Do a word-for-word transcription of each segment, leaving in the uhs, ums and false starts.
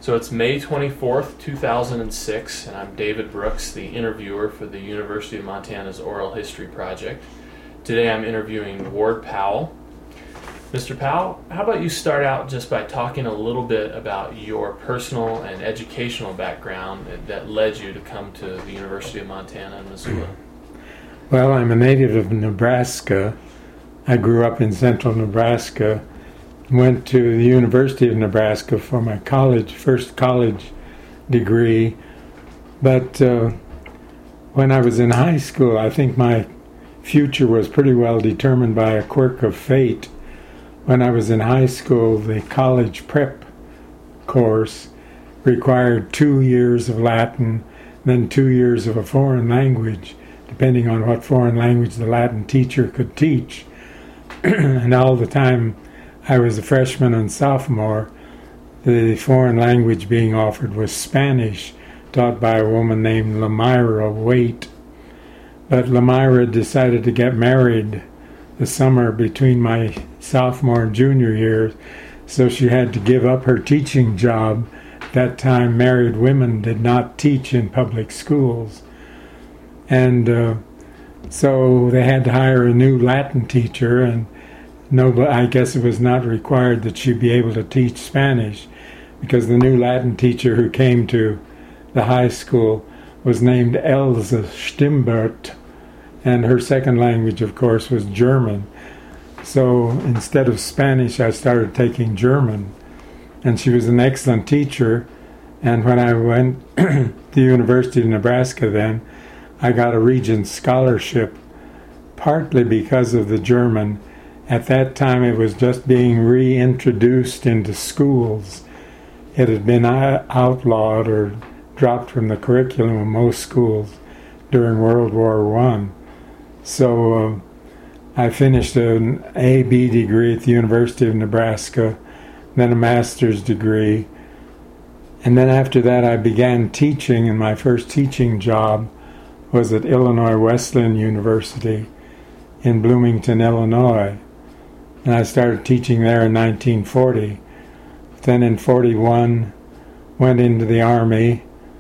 So it's May twenty-fourth, two thousand six, and I'm David Brooks, the interviewer for the University of Montana's Oral History Project. Today I'm interviewing Ward Powell. Mister Powell, how about you start out just by talking a little bit about your personal and educational background that led you to come to the University of Montana in Missoula? Well, I'm a native of Nebraska. I grew up in central Nebraska. Went to the University of Nebraska for my college, first college degree. But uh, when I was in high school, I think my future was pretty well determined by a quirk of fate. When I was in high school, the college prep course required two years of Latin, then two years of a foreign language, depending on what foreign language the Latin teacher could teach. And all the time I was a freshman and sophomore, the foreign language being offered was Spanish, taught by a woman named Lamira Waite. But Lamira decided to get married the summer between my sophomore and junior years, so she had to give up her teaching job. At that time, married women did not teach in public schools. And uh, so they had to hire a new Latin teacher, and no, I guess it was not required that she be able to teach Spanish, because the new Latin teacher who came to the high school was named Elsa Stimbert, and her second language, of course, was German. So instead of Spanish, I started taking German, and she was an excellent teacher. And when I went to the University of Nebraska then, I got a Regents Scholarship, partly because of the German. At that time, it was just being reintroduced into schools. It had been outlawed or dropped from the curriculum of most schools during World War One. So uh, I finished an A B degree at the University of Nebraska, then a master's degree. And then after that, I began teaching, and my first teaching job was at Illinois Wesleyan University in Bloomington, Illinois. And I started teaching there in nineteen forty. Then in forty-one, went into the Army,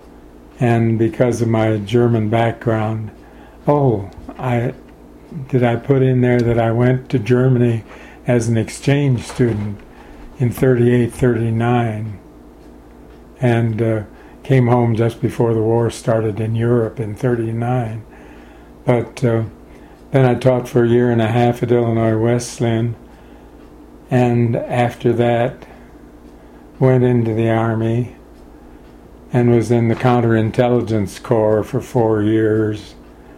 and because of my German background, oh, I did I put in there that I went to Germany as an exchange student in thirty-eight, thirty-nine, and uh, came home just before the war started in Europe in thirty-nine. But uh, then I taught for a year and a half at Illinois Wesleyan, and after that went into the Army and was in the Counterintelligence Corps for four years,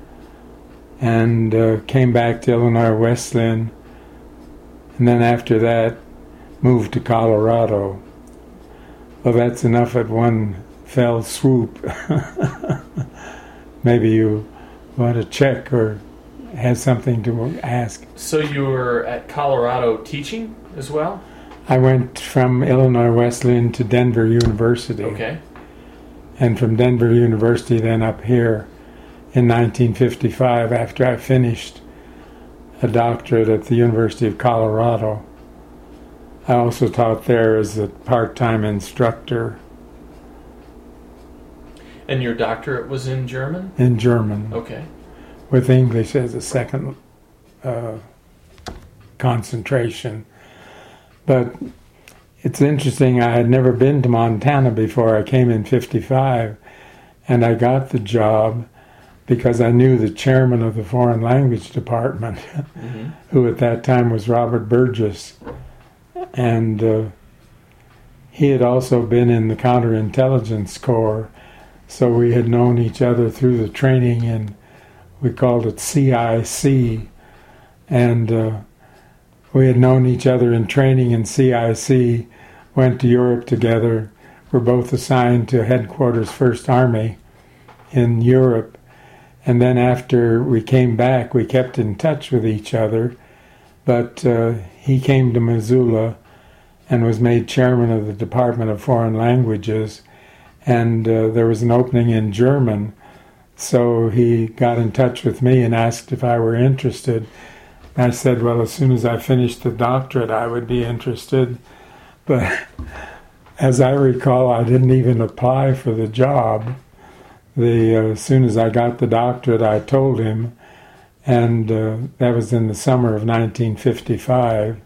and uh, came back to Illinois Wesleyan, and then after that moved to Colorado. Well, that's enough at one fell swoop. Maybe you want to check or have something to ask. So you were at Colorado teaching as well? I went from Illinois Wesleyan to Denver University. Okay. And from Denver University then up here in nineteen fifty-five, after I finished a doctorate at the University of Colorado. I also taught there as a part-time instructor. And your doctorate was in German? In German. Okay. With English as a second uh, concentration. But it's interesting, I had never been to Montana before I came in fifty-five, and I got the job because I knew the chairman of the Foreign Language Department, mm-hmm. who at that time was Robert Burgess. And uh, he had also been in the Counterintelligence Corps, so we had known each other through the training in, we called it C I C, and uh, we had known each other in training in C I C, went to Europe together, were both assigned to Headquarters First Army in Europe, and then after we came back, we kept in touch with each other, but uh, he came to Missoula and was made chairman of the Department of Foreign Languages, and uh, there was an opening in German, so he got in touch with me and asked if I were interested. I said, well, as soon as I finished the doctorate, I would be interested. But as I recall, I didn't even apply for the job. The, uh, as soon as I got the doctorate, I told him, and uh, that was in the summer of nineteen fifty-five.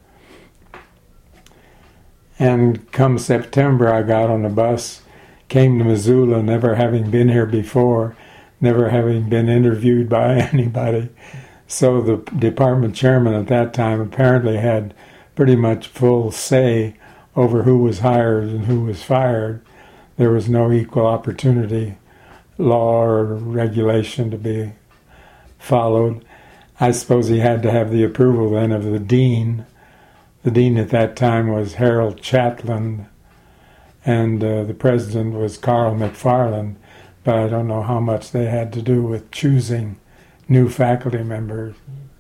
And come September, I got on a bus, came to Missoula, never having been here before, never having been interviewed by anybody. So the department chairman at that time apparently had pretty much full say over who was hired and who was fired. There was no equal opportunity law or regulation to be followed. I suppose he had to have the approval then of the dean. The dean at that time was Harold Chatland, and uh, the president was Carl McFarland, but I don't know how much they had to do with choosing new faculty members.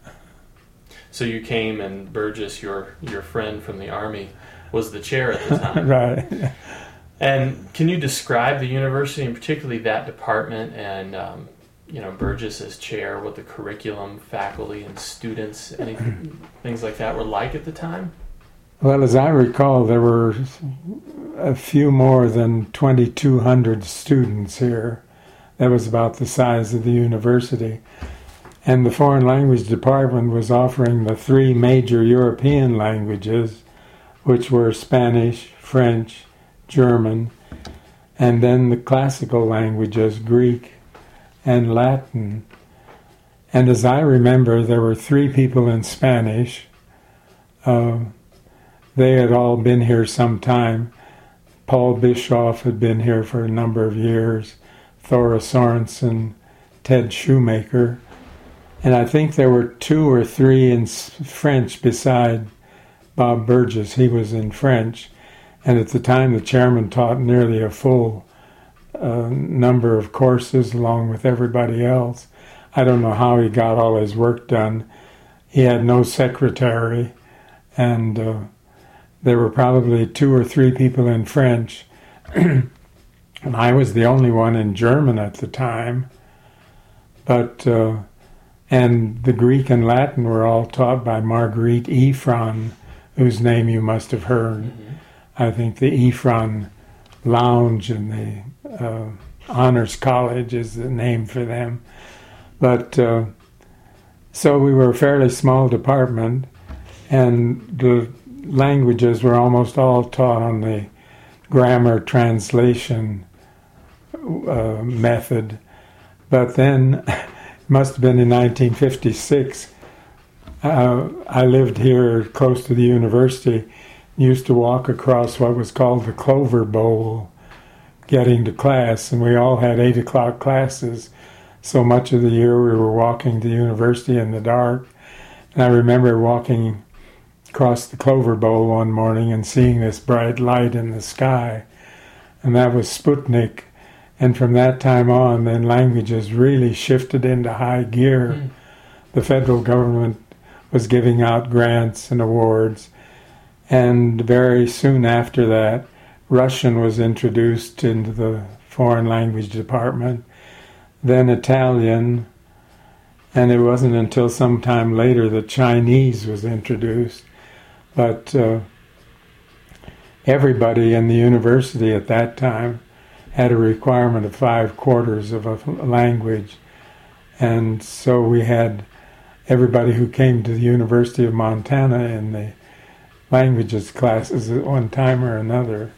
So you came, and Burgess, your your friend from the Army, was the chair at the time. Right. And can you describe the university, and particularly that department, and um, you know, Burgess as chair, what the curriculum, faculty, and students, any things like that were like at the time? Well, as I recall, there were a few more than twenty-two hundred students here. That was about the size of the university. And the foreign language department was offering the three major European languages, which were Spanish, French, German, and then the classical languages, Greek and Latin. And as I remember, there were three people in Spanish. Uh, they had all been here some time. Paul Bischoff had been here for a number of years, Thora Sorensen, Ted Shoemaker, and I think there were two or three in French beside Bob Burgess. He was in French, and at the time the chairman taught nearly a full uh, number of courses along with everybody else. I don't know how he got all his work done. He had no secretary, and uh, there were probably two or three people in French, and I was the only one in German at the time. But uh, and the Greek and Latin were all taught by Marguerite Ephron, whose name you must have heard. Mm-hmm. I think the Ephron Lounge in the uh, Honors College is the name for them. But uh, so we were a fairly small department, and the languages were almost all taught on the grammar translation uh, method. But then, it must have been in nineteen fifty-six, uh, I lived here close to the university, used to walk across what was called the Clover Bowl, getting to class, and we all had eight o'clock classes, so much of the year we were walking to the university in the dark. And I remember walking across the Clover Bowl one morning and seeing this bright light in the sky, and that was Sputnik. And from that time on, then languages really shifted into high gear. Mm. The federal government was giving out grants and awards, and very soon after that, Russian was introduced into the foreign language department, then Italian, and it wasn't until some time later that Chinese was introduced. But uh, everybody in the university at that time had a requirement of five quarters of a language. And so we had everybody who came to the University of Montana in the languages classes at one time or another.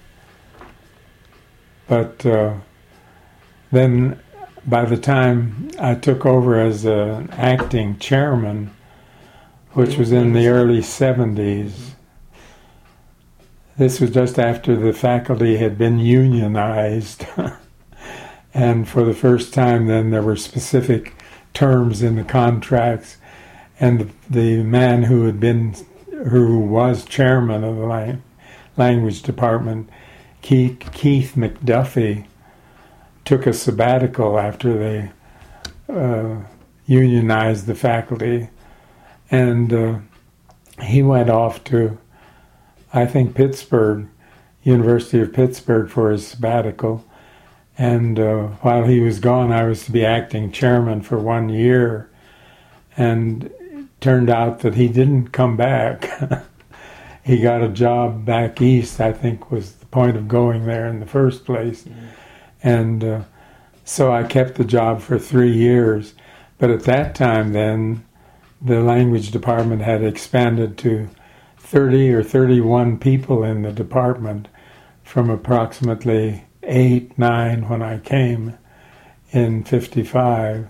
But uh, then by the time I took over as an acting chairman, which was in the early seventies, this was just after the faculty had been unionized. And for the first time then there were specific terms in the contracts, and the, the man who had been, who was chairman of the lang- language department, Keith, Keith McDuffie, took a sabbatical after they uh, unionized the faculty, and uh, he went off to, I think, Pittsburgh, University of Pittsburgh, for his sabbatical. And uh, while he was gone, I was to be acting chairman for one year. And it turned out that he didn't come back. he got a job back east, I think was the point of going there in the first place. Mm-hmm. And uh, so I kept the job for three years. But at that time then, the language department had expanded to thirty or thirty-one people in the department from approximately eight, nine when I came in fifty-five.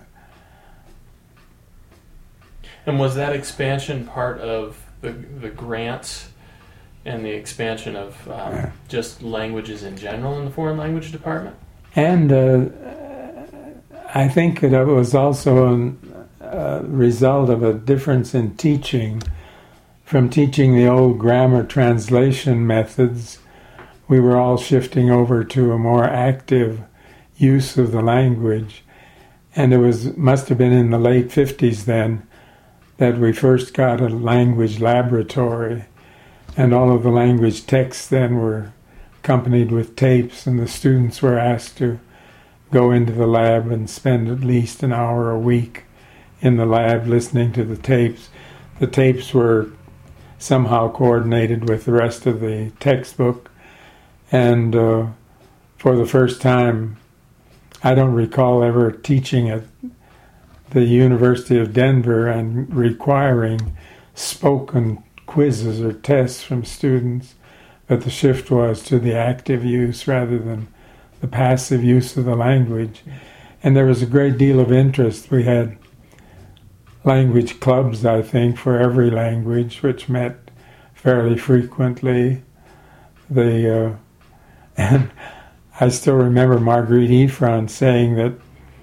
And was that expansion part of the the grants and the expansion of um, just languages in general in the foreign language department? And uh, I think it was also a result of a difference in teaching. From teaching the old grammar translation methods, we were all shifting over to a more active use of the language. And it was must have been in the late fifties then that we first got a language laboratory, and all of the language texts then were accompanied with tapes, and the students were asked to go into the lab and spend at least an hour a week in the lab listening to the tapes. The tapes were somehow coordinated with the rest of the textbook, and uh, for the first time, I don't recall ever teaching at the University of Denver and requiring spoken quizzes or tests from students, but the shift was to the active use rather than the passive use of the language. And there was a great deal of interest. We had language clubs, I think, for every language, which met fairly frequently. The uh, and I still remember Marguerite Ephron saying that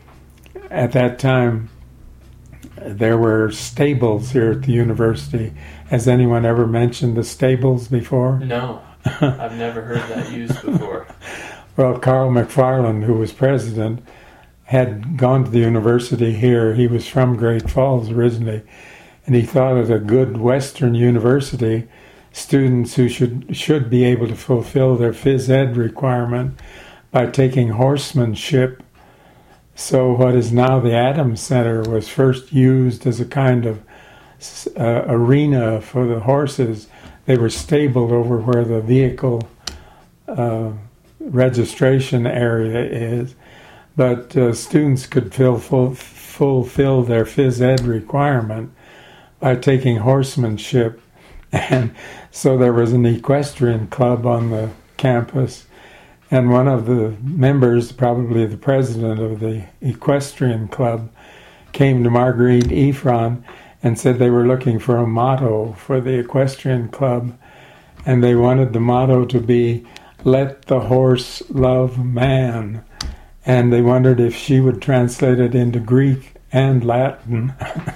at that time there were stables here at the university. Has anyone ever mentioned the stables before? No, I've never heard that used before. Well, Carl McFarland, who was president, had gone to the university here. He was from Great Falls originally, and he thought at a good Western university, students who should should be able to fulfill their phys ed requirement by taking horsemanship. So what is now the Adams Center was first used as a kind of uh, arena for the horses. They were stabled over where the vehicle uh, registration area is, but uh, students could fill, full, fulfill their phys ed requirement by taking horsemanship. And so there was an equestrian club on the campus, and one of the members, probably the president of the equestrian club, came to Marguerite Ephron and said they were looking for a motto for the equestrian club, and they wanted the motto to be, "Let the horse love man." And they wondered if she would translate it into Greek and Latin.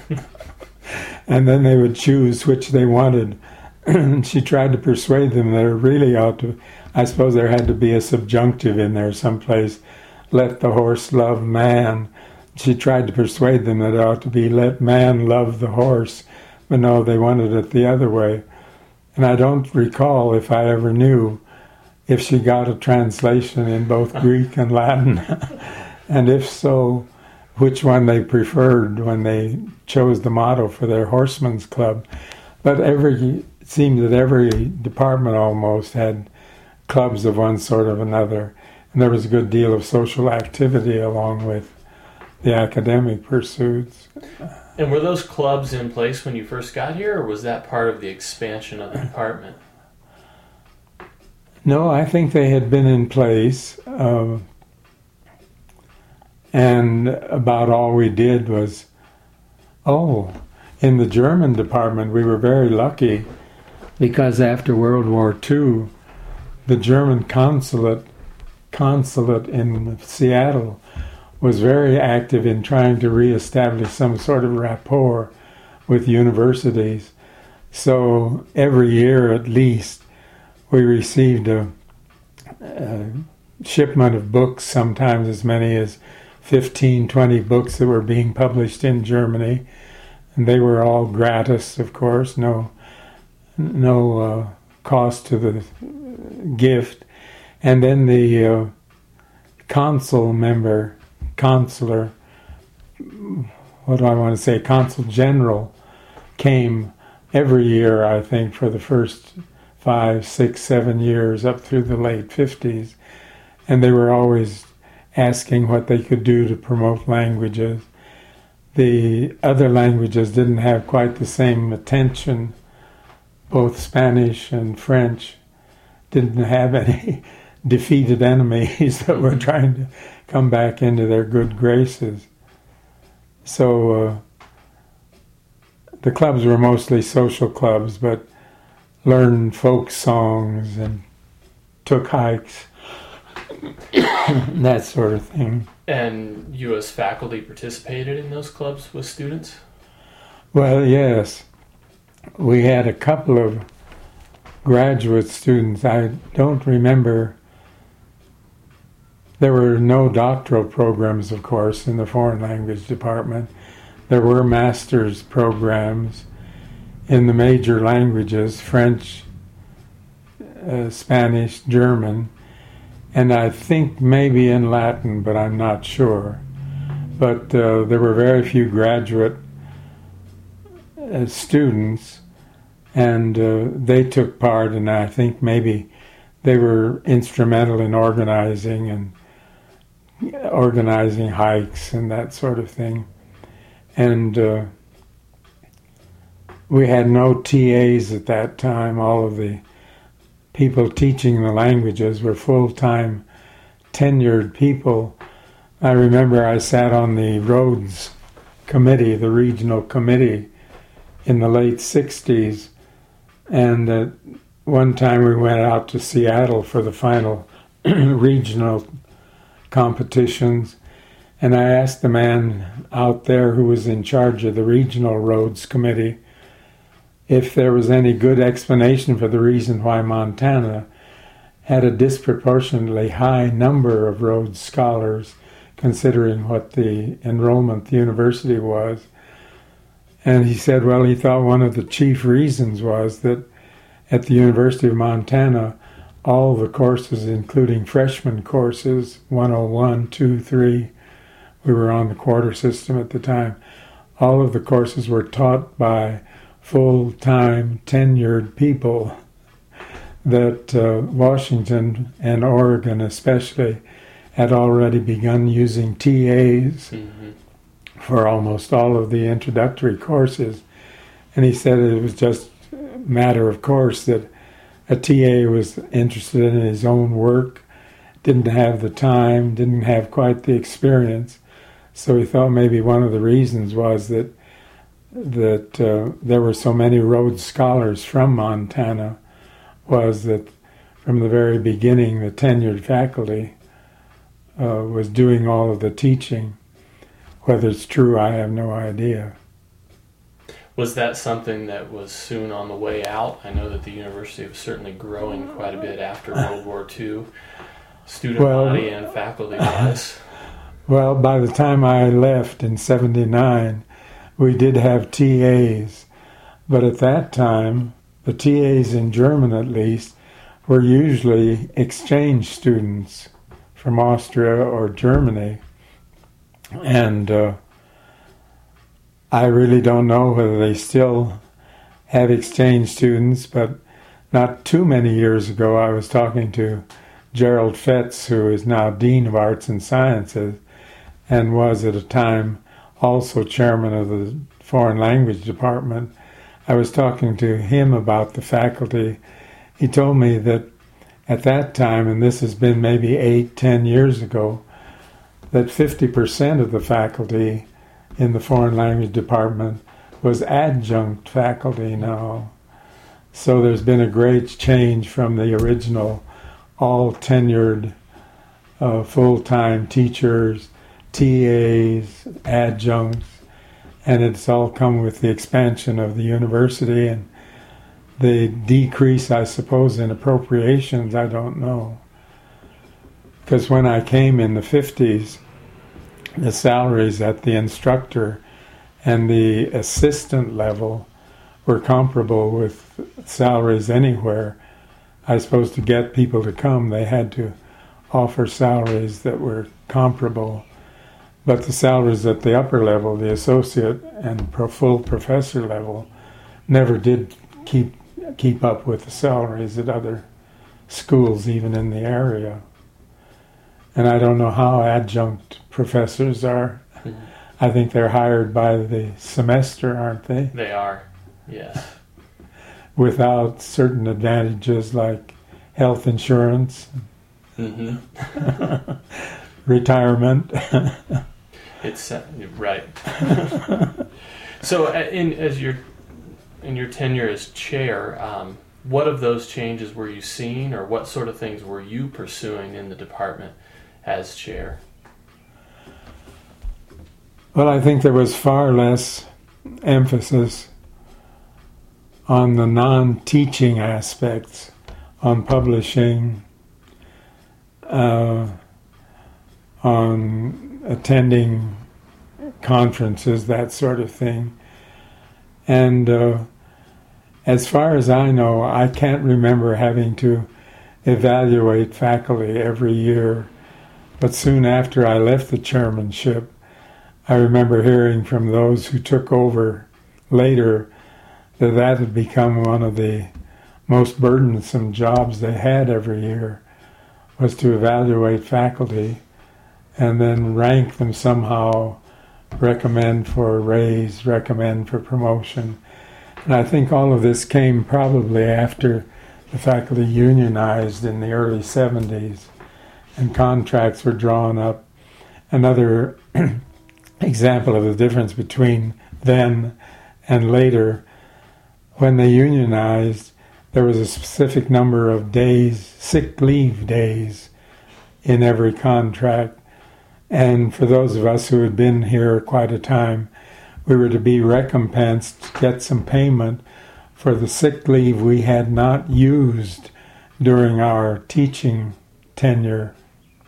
And then they would choose which they wanted. She tried to persuade them that it really ought to, I suppose there had to be a subjunctive in there someplace, "Let the horse love man." She tried to persuade them that it ought to be, "Let man love the horse." But no, they wanted it the other way. And I don't recall if I ever knew if she got a translation in both Greek and Latin. And if so, which one they preferred when they chose the motto for their horsemen's club. But every it seemed that every department almost had clubs of one sort or another, and there was a good deal of social activity along with the academic pursuits. And were those clubs in place when you first got here, or was that part of the expansion of the department? No, I think they had been in place. Uh, And about all we did was, oh, in the German department we were very lucky because after World War Two, the German consulate consulate in Seattle was very active in trying to reestablish some sort of rapport with universities. So every year at least we received a, a shipment of books, sometimes as many as fifteen, twenty books that were being published in Germany, and they were all gratis, of course, no no uh, cost to the gift. And then the uh, consul member, consular, what do I want to say, consul general came every year, I think, for the first five, six, seven years up through the late fifties. And they were always asking what they could do to promote languages. The other languages didn't have quite the same attention. Both Spanish and French didn't have any defeated enemies that were trying to come back into their good graces. So uh, the clubs were mostly social clubs, but learned folk songs and took hikes, that sort of thing. And you as faculty participated in those clubs with students? Well, yes. We had a couple of graduate students. I don't remember. There were no doctoral programs, of course, in the foreign language department. There were master's programs in the major languages, French, uh, Spanish, German, and I think maybe in Latin, but I'm not sure. But uh, there were very few graduate uh, students, and uh, they took part, and I think maybe they were instrumental in organizing and organizing hikes and that sort of thing. And uh, we had no T As at that time. All of the people teaching the languages were full-time tenured people. I remember I sat on the Rhodes committee, the regional committee, in the late sixties, and at one time we went out to Seattle for the final regional competitions, and I asked the man out there who was in charge of the regional Rhodes committee if there was any good explanation for the reason why Montana had a disproportionately high number of Rhodes scholars, considering what the enrollment the university was. And he said, well, he thought one of the chief reasons was that at the University of Montana, all the courses, including freshman courses, one oh one, two, three, we were on the quarter system at the time, all of the courses were taught by full-time, tenured people, that uh, Washington and Oregon especially had already begun using T As mm-hmm. for almost all of the introductory courses. And he said it was just a matter of course that a T A was interested in his own work, didn't have the time, didn't have quite the experience. So he thought maybe one of the reasons was that that uh, there were so many Rhodes scholars from Montana was that from the very beginning the tenured faculty uh, was doing all of the teaching. Whether it's true, I have no idea. Was that something that was soon on the way out? I know that the university was certainly growing quite a bit after World War Two, student well, body and faculty wise. Well, by the time I left in seventy-nine, we did have T As, but at that time, the T As in German at least were usually exchange students from Austria or Germany. And uh, I really don't know whether they still have exchange students, but not too many years ago I was talking to Gerald Fetz, who is now Dean of Arts and Sciences, and was at a time also chairman of the Foreign Language Department. I was talking to him about the faculty. He told me that at that time, and this has been maybe eight, ten years ago, that fifty percent of the faculty in the Foreign Language Department was adjunct faculty now. So there's been a great change from the original all tenured uh, full-time teachers, T As, adjuncts, and it's all come with the expansion of the university and the decrease, I suppose, in appropriations, I don't know. Because when I came in the fifties, the salaries at the instructor and the assistant level were comparable with salaries anywhere. I suppose to get people to come, they had to offer salaries that were comparable. But the salaries at the upper level, the associate and pro full professor level, never did keep keep up with the salaries at other schools, even in the area. And I don't know how adjunct professors are. Mm-hmm. I think they're hired by the semester, aren't they? They are, yes. Without certain advantages like health insurance, mm-hmm. retirement. It's uh, right. So, uh, in as your in your tenure as chair, um, what of those changes were you seeing, or what sort of things were you pursuing in the department as chair? Well, I think there was far less emphasis on the non-teaching aspects, on publishing, uh, on attending conferences, that sort of thing. And uh, as far as I know, I can't remember having to evaluate faculty every year. But soon after I left the chairmanship, I remember hearing from those who took over later that that had become one of the most burdensome jobs they had every year, was to evaluate faculty and then rank them somehow, recommend for a raise, recommend for promotion. And I think all of this came probably after the faculty unionized in the early seventies and contracts were drawn up. Another example of the difference between then and later, when they unionized, there was a specific number of days, sick leave days, in every contract. And for those of us who had been here quite a time, we were to be recompensed, get some payment for the sick leave we had not used during our teaching tenure.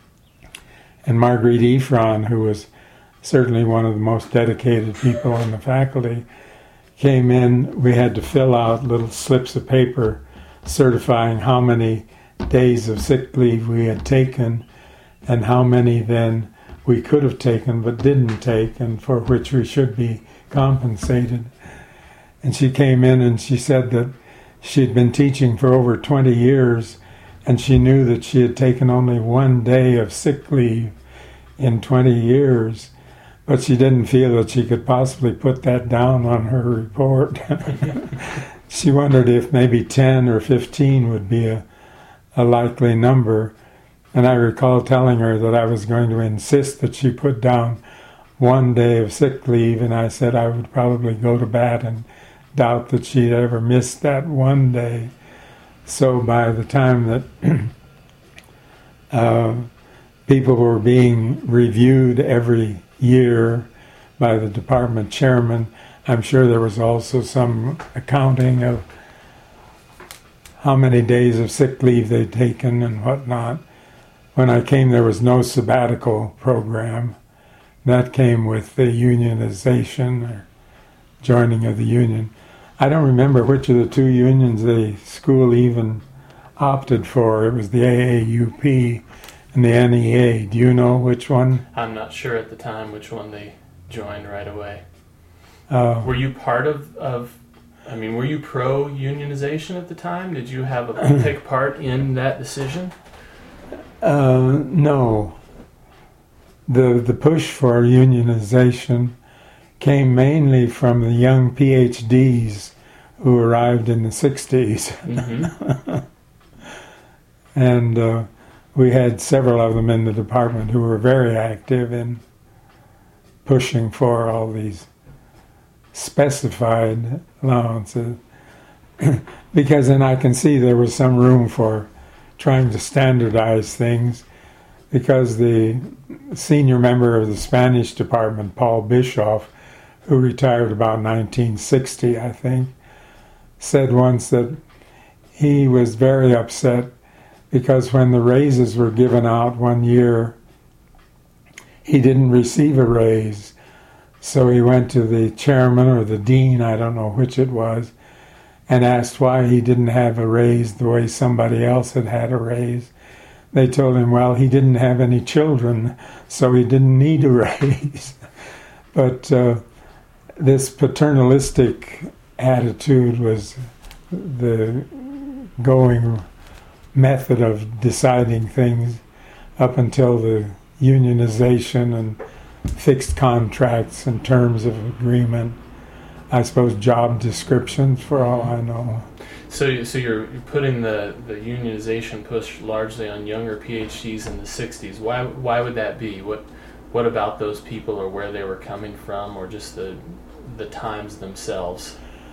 And Marguerite Ephron, who was certainly one of the most dedicated people on the faculty, came in. We had to fill out little slips of paper certifying how many days of sick leave we had taken and how many then we could have taken but didn't take, and for which we should be compensated. And she came in and she said that she'd been teaching for over twenty years and she knew that she had taken only one day of sick leave in twenty years, but she didn't feel that she could possibly put that down on her report. She wondered if maybe ten or fifteen would be a, a likely number. And I recall telling her that I was going to insist that she put down one day of sick leave, and I said I would probably go to bat and doubt that she'd ever missed that one day. So by the time that uh, people were being reviewed every year by the department chairman, I'm sure there was also some accounting of how many days of sick leave they'd taken and whatnot. When I came, there was no sabbatical program. That came with the unionization or joining of the union. I don't remember which of the two unions the school even opted for. It was the A A U P and the N E A. Do you know which one? I'm not sure at the time which one they joined right away. Uh, were you part of, of, I mean, were you pro-unionization at the time? Did you have a take part in that decision? Uh, no. The the push for unionization came mainly from the young P H Ds who arrived in the sixties. Mm-hmm. And uh, we had several of them in the department who were very active in pushing for all these specified allowances. Because then I can see there was some room for trying to standardize things, because the senior member of the Spanish department, Paul Bischoff, who retired about nineteen sixty, I think, said once that he was very upset because when the raises were given out one year, he didn't receive a raise. So he went to the chairman or the dean, I don't know which it was, and asked why he didn't have a raise the way somebody else had had a raise. They told him, well, he didn't have any children, so he didn't need a raise. But uh, this paternalistic attitude was the going method of deciding things up until the unionization and fixed contracts and terms of agreement. I suppose job descriptions, for all I know. So, so you're, you're putting the, the unionization push largely on younger PhDs in the sixties. Why why would that be? What what about those people, or where they were coming from, or just the the times themselves?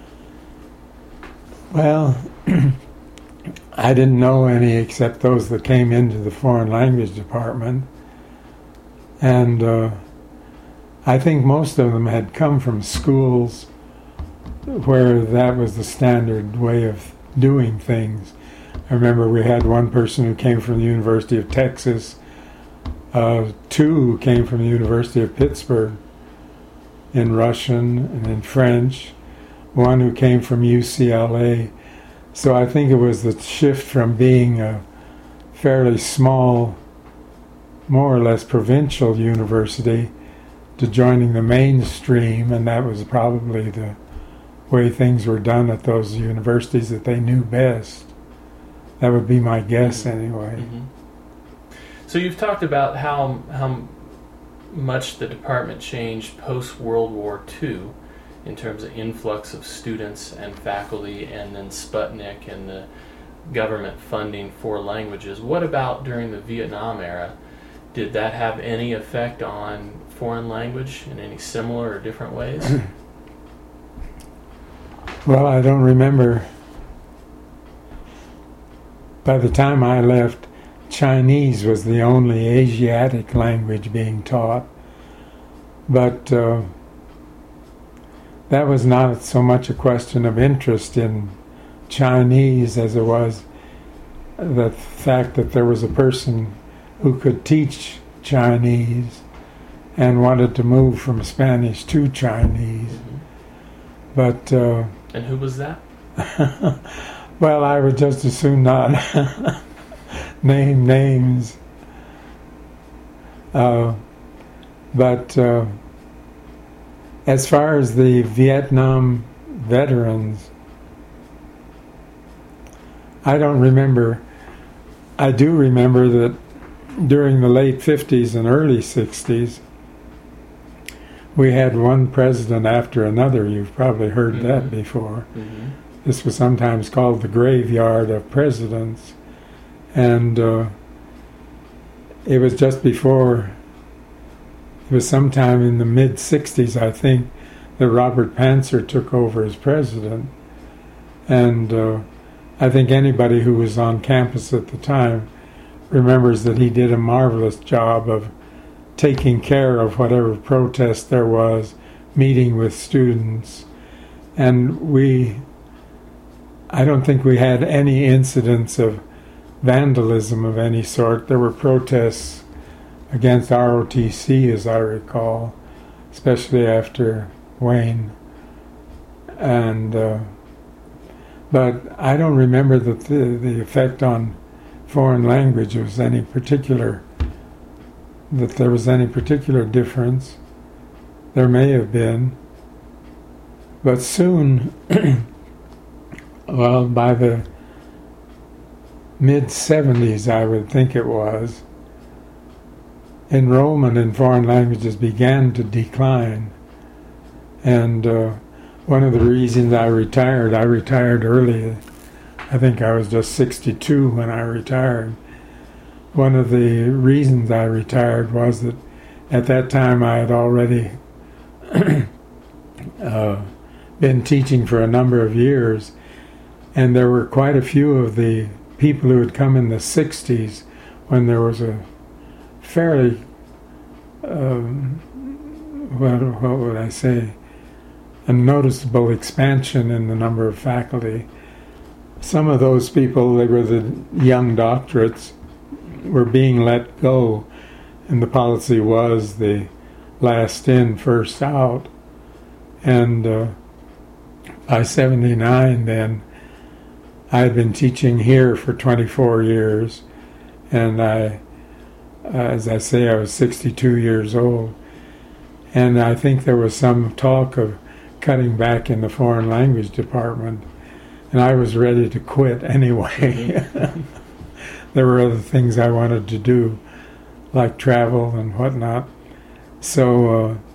Well, I didn't know any except those that came into the foreign language department. And uh, I think most of them had come from schools where that was the standard way of doing things. I remember we had one person who came from the University of Texas, uh, two who came from the University of Pittsburgh in Russian and in French, one who came from U C L A. So I think it was the shift from being a fairly small, more or less provincial university to joining the mainstream, and that was probably the way things were done at those universities that they knew best. That would be my guess anyway. Mm-hmm. So you've talked about how how much the department changed post-World War Two in terms of influx of students and faculty, and then Sputnik and the government funding for languages. What about during the Vietnam era? Did that have any effect on foreign language in any similar or different ways? Well, I don't remember. By the time I left, Chinese was the only Asiatic language being taught. But uh, that was not so much a question of interest in Chinese as it was the fact that there was a person who could teach Chinese and wanted to move from Spanish to Chinese. Mm-hmm. But uh, and who was that? Well, I would just as soon not name names. Uh, but uh, as far as the Vietnam veterans, I don't remember. I do remember that during the late fifties and early sixties, we had one president after another. You've probably heard mm-hmm. that before. Mm-hmm. This was sometimes called the graveyard of presidents. And uh, it was just before, it was sometime in the mid-sixties, I think, that Robert Panzer took over as president. And uh, I think anybody who was on campus at the time remembers that he did a marvelous job of taking care of whatever protest there was, meeting with students. And we, I don't think we had any incidents of vandalism of any sort. There were protests against R O T C, as I recall, especially after Wayne. And uh, but I don't remember that the, the effect on foreign language was any particular, that there was any particular difference. There may have been. But soon, well, by the mid-seventies, I would think it was, enrollment in foreign languages began to decline. And uh, one of the reasons I retired, I retired early. I think I was just sixty-two when I retired. One of the reasons I retired was that at that time I had already uh, been teaching for a number of years, and there were quite a few of the people who had come in the sixties when there was a fairly, um, what, what would I say, a noticeable expansion in the number of faculty. Some of those people, they were the young doctorates, were being let go, and the policy was the last in, first out. And uh, by seventy-nine then, I had been teaching here for twenty-four years, and I, uh, as I say, I was sixty-two years old. And I think there was some talk of cutting back in the foreign language department. and I was ready to quit anyway. There were other things I wanted to do, like travel and whatnot. So uh,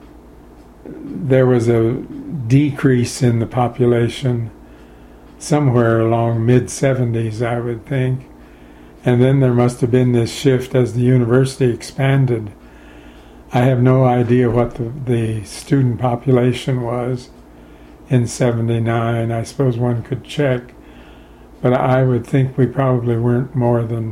there was a decrease in the population somewhere along mid seventies, I would think. And then there must have been this shift as the university expanded. I have no idea what the, the student population was in seventy-nine. I suppose one could check. But I would think we probably weren't more than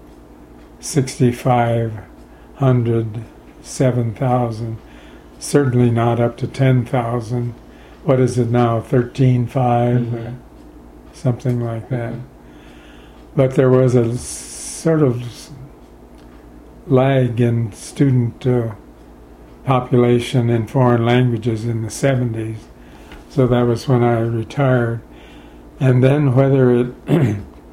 sixty-five hundred, seven thousand. Certainly not up to ten thousand. What is it now, thirteen five, mm-hmm. or something like that. Mm-hmm. But there was a sort of lag in student uh, population in foreign languages in the seventies. So that was when I retired. And then whether it,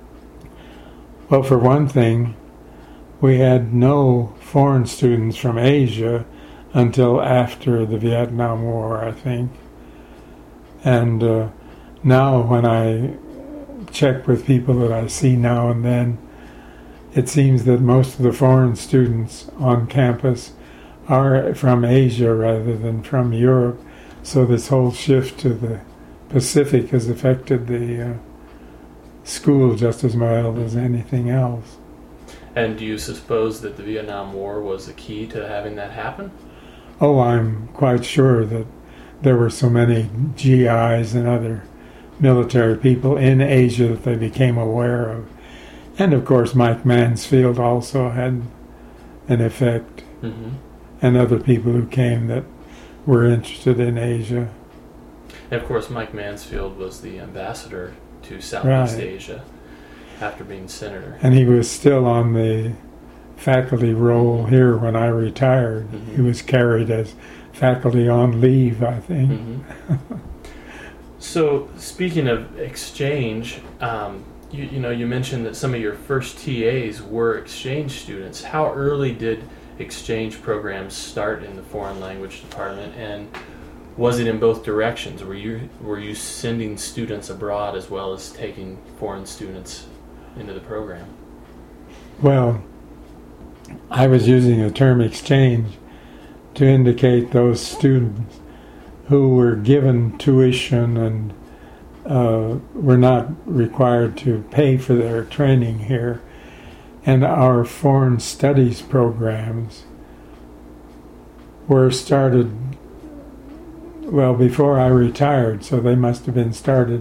well, for one thing, we had no foreign students from Asia until after the Vietnam War, I think. And uh, now when I check with people that I see now and then, it seems that most of the foreign students on campus are from Asia rather than from Europe. So this whole shift to the Pacific has affected the uh, school just as well as anything else. And do you suppose that the Vietnam War was the key to having that happen? Oh, I'm quite sure that there were so many G Is and other military people in Asia that they became aware of. And of course Mike Mansfield also had an effect, mm-hmm. and other people who came that were interested in Asia. And of course Mike Mansfield was the ambassador to Southeast right. Asia after being senator. And he was still on the faculty roll mm-hmm. here when I retired. Mm-hmm. He was carried as faculty on leave, I think. Mm-hmm. So speaking of exchange, um, you, you know, you mentioned that some of your first T As were exchange students. How early did exchange programs start in the foreign language department, and was it in both directions? Were you were you sending students abroad as well as taking foreign students into the program? Well, I was using the term exchange to indicate those students who were given tuition and uh, were not required to pay for their training here. And our foreign studies programs were started, well, before I retired, so they must have been started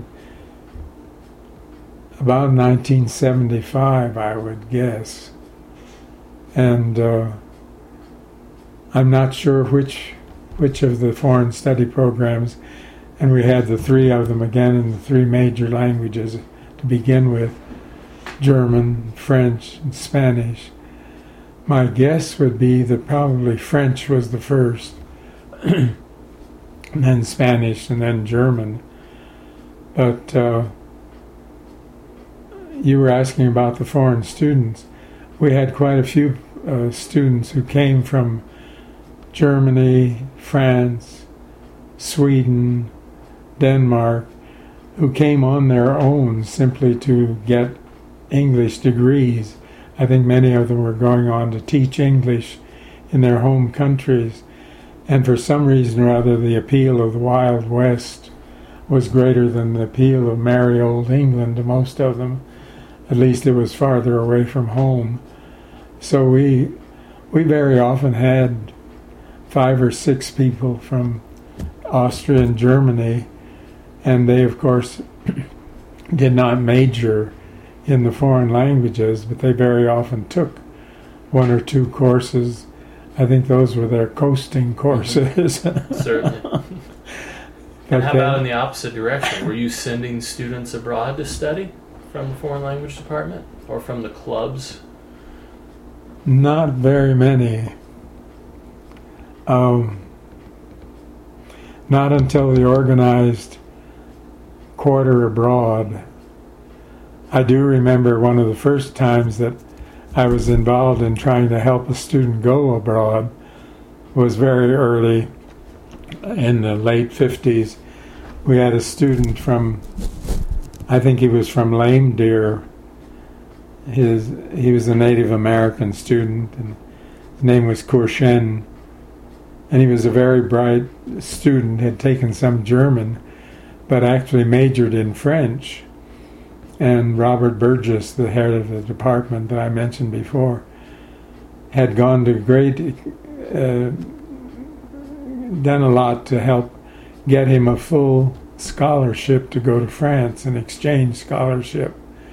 about nineteen seventy-five, I would guess. And uh, I'm not sure which which of the foreign study programs, and we had the three of them again in the three major languages to begin with, German, French, and Spanish. My guess would be that probably French was the first, and then Spanish, and then German. But uh, you were asking about the foreign students. We had quite a few uh, students who came from Germany, France, Sweden, Denmark, who came on their own simply to get English degrees. I think many of them were going on to teach English in their home countries. And for some reason or other, the appeal of the Wild West was greater than the appeal of merry old England to most of them. At least it was farther away from home. So we we very often had five or six people from Austria and Germany, and they, of course, did not major in the foreign languages, but they very often took one or two courses. I think those were their coasting courses. Mm-hmm. Certainly. And how about in the opposite direction? Were you sending students abroad to study from the foreign language department or from the clubs? Not very many. Um, not until the organized quarter abroad. I do remember one of the first times that I was involved in trying to help a student go abroad was very early in the late fifties. We had a student from I think he was from Lame Deer. His he was a Native American student, and his name was Kurshen, and he was a very bright student. Had taken some German, but actually majored in French. And Robert Burgess, the head of the department that I mentioned before, had gone to great, uh, done a lot to help get him a full scholarship to go to France, an exchange scholarship.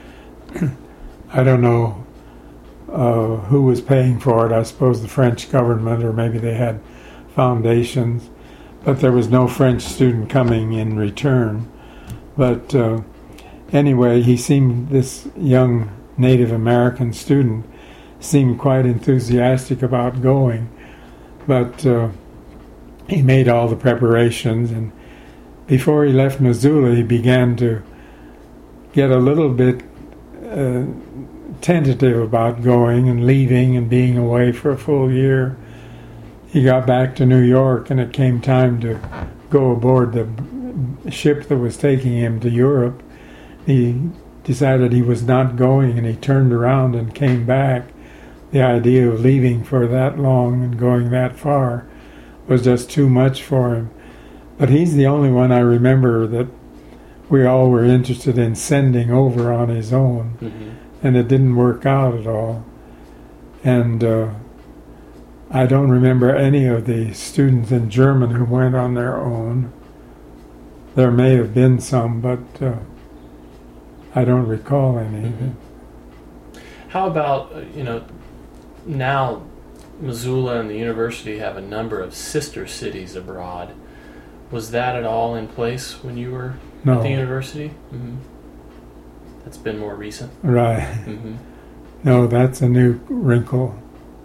I don't know uh, who was paying for it. I suppose the French government, or maybe they had foundations, but there was no French student coming in return. But uh, anyway, he seemed, this young Native American student seemed quite enthusiastic about going, but uh, he made all the preparations, and before he left Missoula, he began to get a little bit uh, tentative about going and leaving and being away for a full year. He got back to New York, and it came time to go aboard the ship that was taking him to Europe. He decided he was not going, and he turned around and came back. The idea of leaving for that long and going that far was just too much for him. But he's the only one I remember that we all were interested in sending over on his own, mm-hmm. and it didn't work out at all. And uh, I don't remember any of the students in German who went on their own. There may have been some, but uh, I don't recall any. Mm-hmm. How about, uh, you know, now Missoula and the university have a number of sister cities abroad. Was that at all in place when you were no. at the university? Mm-hmm. That's been more recent? Right. Mm-hmm. No, that's a new wrinkle.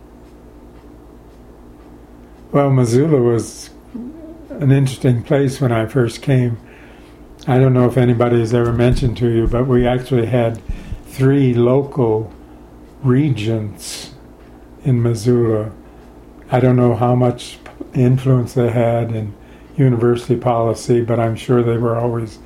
Well, Missoula was an interesting place when I first came. I don't know if anybody has ever mentioned to you, but we actually had three local regents in Missoula. I don't know how much influence they had in university policy, but I'm sure they were always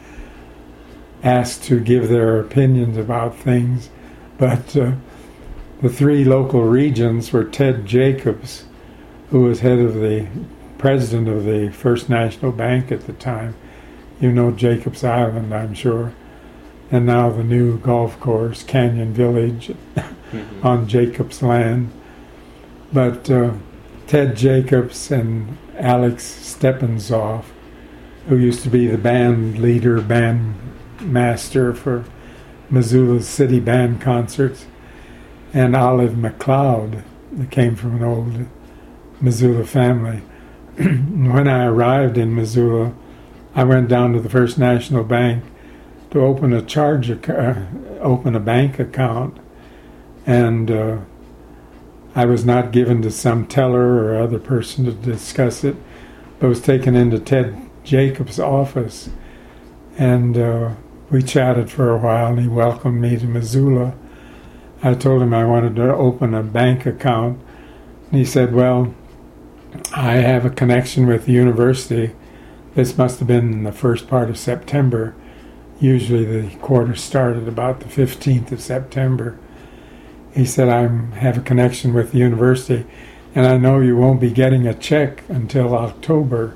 asked to give their opinions about things. But uh, the three local regents were Ted Jacobs, who was head of the president of the First National Bank at the time. You know Jacobs Island, I'm sure. And now the new golf course, Canyon Village, mm-hmm. on Jacobs land. But uh, Ted Jacobs and Alex Steppenzoff, who used to be the band leader, band master for Missoula's city band concerts, and Olive McLeod, that came from an old Missoula family. When I arrived in Missoula, I went down to the First National Bank to open a charge, uh, open a bank account, and uh, I was not given to some teller or other person to discuss it, but was taken into Ted Jacobs' office, and uh, we chatted for a while, and he welcomed me to Missoula. I told him I wanted to open a bank account, and he said, well, I have a connection with the university. This must have been in the first part of September. Usually the quarter started about the fifteenth of September. He said, I have a connection with the university, and I know you won't be getting a check until October.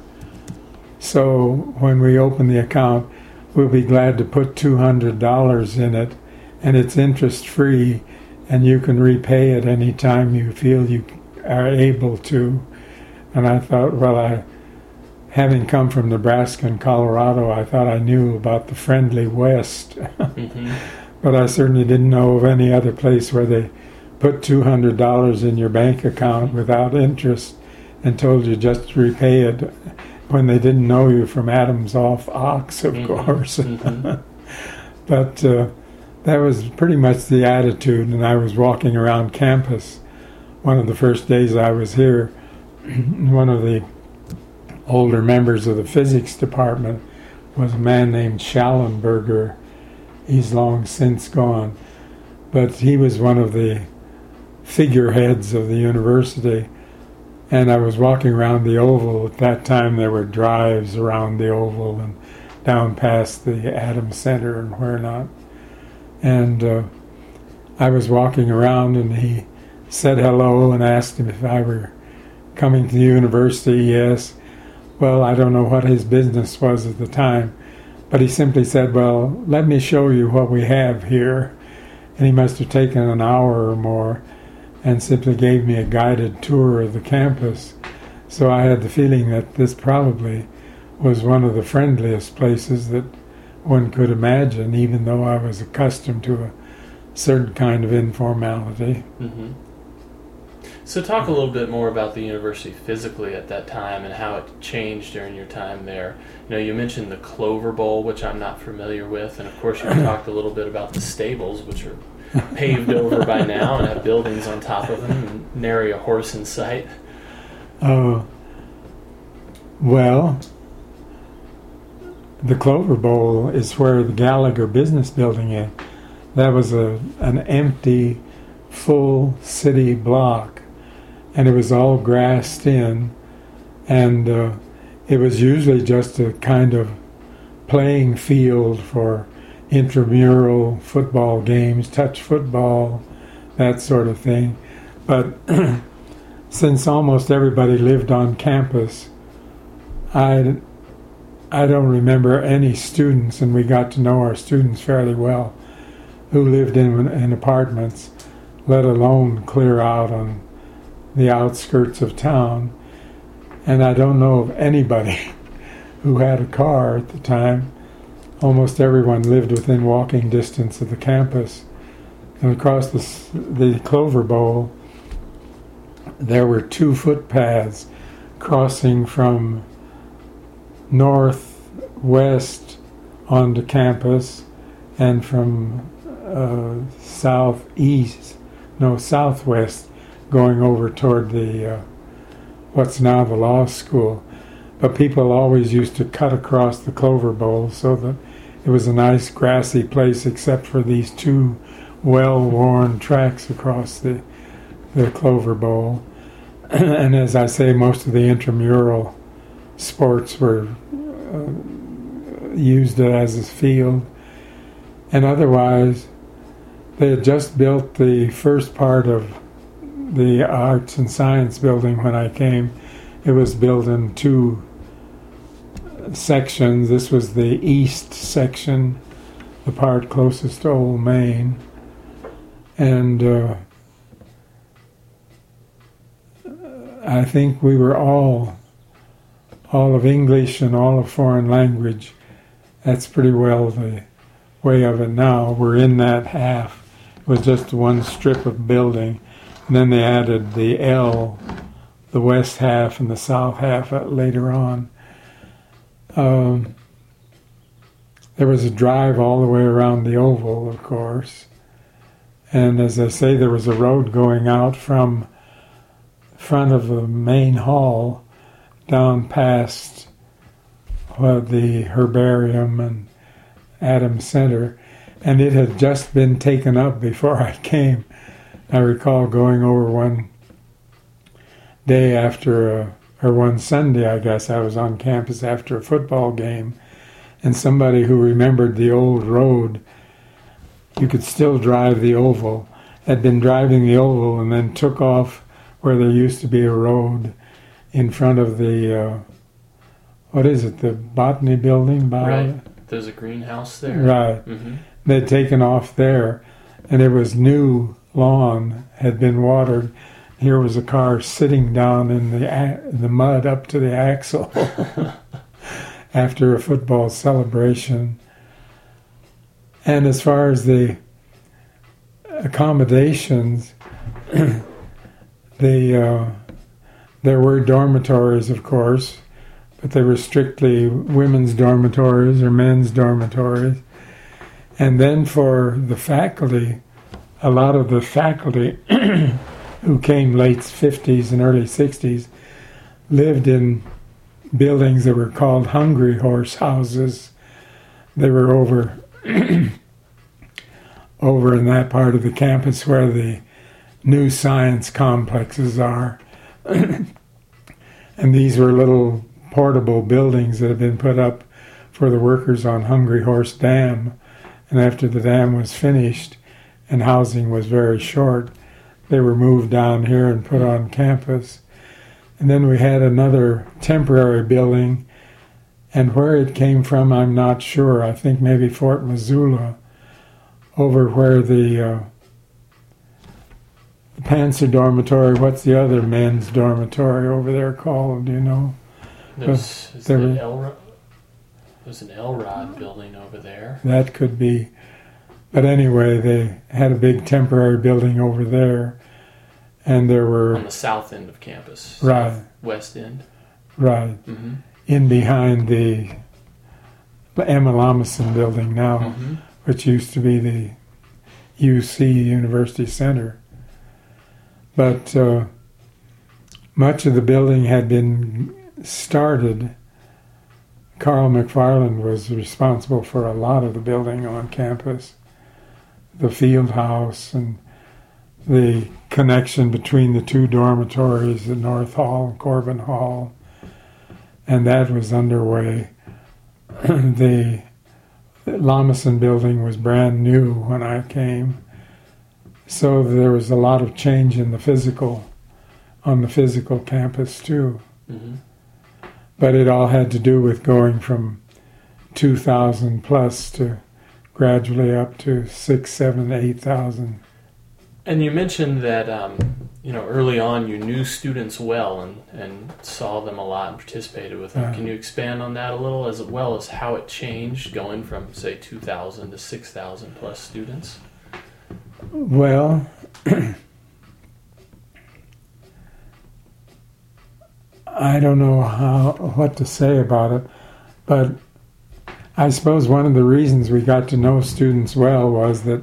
So when we open the account, we'll be glad to put two hundred dollars in it, and it's interest-free, and you can repay it any time you feel you are able to. And I thought, well, I, having come from Nebraska and Colorado, I thought I knew about the friendly West. Mm-hmm. But I certainly didn't know of any other place where they put two hundred dollars in your bank account without interest and told you just to repay it when they didn't know you from Adams off Ox, of mm-hmm. course. Mm-hmm. But uh, that was pretty much the attitude, and I was walking around campus one of the first days I was here. One of the older members of the physics department was a man named Schallenberger. He's long since gone, but he was one of the figureheads of the university, and I was walking around the Oval. At that time there were drives around the Oval, and down past the Adams Center and where not. And uh, I was walking around, and he said hello and asked him if I were coming to the university. Yes. Well, I don't know what his business was at the time, but he simply said, well, let me show you what we have here. And he must have taken an hour or more and simply gave me a guided tour of the campus. So I had the feeling that this probably was one of the friendliest places that one could imagine, even though I was accustomed to a certain kind of informality. Mm-hmm. So talk a little bit more about the university physically at that time and how it changed during your time there. You know, you mentioned the Clover Bowl, which I'm not familiar with, and of course you talked a little bit about the stables, which are paved over by now and have buildings on top of them and nary a horse in sight. Uh, well, the Clover Bowl is where the Gallagher Business Building is. That was a an empty, full city block, and it was all grassed in, and uh, it was usually just a kind of playing field for intramural football games, touch football, that sort of thing. But since almost everybody lived on campus, I, I don't remember any students, and we got to know our students fairly well, who lived in, in apartments, let alone clear out on the outskirts of town. And I don't know of anybody who had a car at the time. Almost everyone lived within walking distance of the campus. And across the, the Clover Bowl, there were two footpaths crossing from northwest onto campus and from uh, southeast, no, southwest, going over toward the uh, what's now the law school. But people always used to cut across the Clover Bowl so that it was a nice grassy place, except for these two well-worn tracks across the the Clover Bowl. And as I say, most of the intramural sports were uh, used as a field. And otherwise, they had just built the first part of the Arts and Science building when I came. It was built in two sections. This was the east section, the part closest to Old Main. And uh, I think we were all, all of English and all of foreign language. That's pretty well the way of it now. We're in that half. It was just one strip of building. And then they added the L, the west half and the south half later on. Um, there was a drive all the way around the oval, of course. And as I say, there was a road going out from front of the main hall down past uh, the herbarium and Adams Center. And it had just been taken up before I came. I recall going over one day after, a, or one Sunday, I guess, I was on campus after a football game, and somebody who remembered the old road, you could still drive the oval, had been driving the oval and then took off where there used to be a road in front of the, uh, what is it, the Botany building? By Right. There's a greenhouse there. Right. Mm-hmm. They'd taken off there, and it was new lawn, had been watered. Here was a car sitting down in the a- the mud up to the axle after a football celebration. And as far as the accommodations, the uh, there were dormitories, of course, but they were strictly women's dormitories or men's dormitories. And then for the faculty, a lot of the faculty who came late fifties and early sixties lived in buildings that were called Hungry Horse houses. They were over over in that part of the campus where the new science complexes are. And these were little portable buildings that had been put up for the workers on Hungry Horse Dam. And after the dam was finished and housing was very short, they were moved down here and put on campus. And then we had another temporary building, and where it came from, I'm not sure. I think maybe Fort Missoula, over where the uh, Panzer Dormitory, what's the other men's dormitory over there called, do you know? There's, is there the were- Elrod, there's an Elrod building over there. That could be. But anyway, they had a big temporary building over there, and there were, On the south end of campus. right, West end. right, Mm-hmm. in behind the Emma Lamison building now, Mm-hmm. which used to be the U C University Center. But uh, much of the building had been started. Carl McFarland was responsible for a lot of the building on campus, the field house and the connection between the two dormitories at North Hall and Corbin Hall, and that was underway. The Lamison building was brand new when I came, so there was a lot of change in the physical, on the physical campus too. Mm-hmm. But it all had to do with going from two thousand plus to gradually up to six, seven, eight thousand. And you mentioned that um, you know early on you knew students well and, and saw them a lot and participated with them. Uh, Can you expand on that a little, as well as how it changed going from say two thousand to six thousand plus students? Well, I don't know how what to say about it, but I suppose one of the reasons we got to know students well was that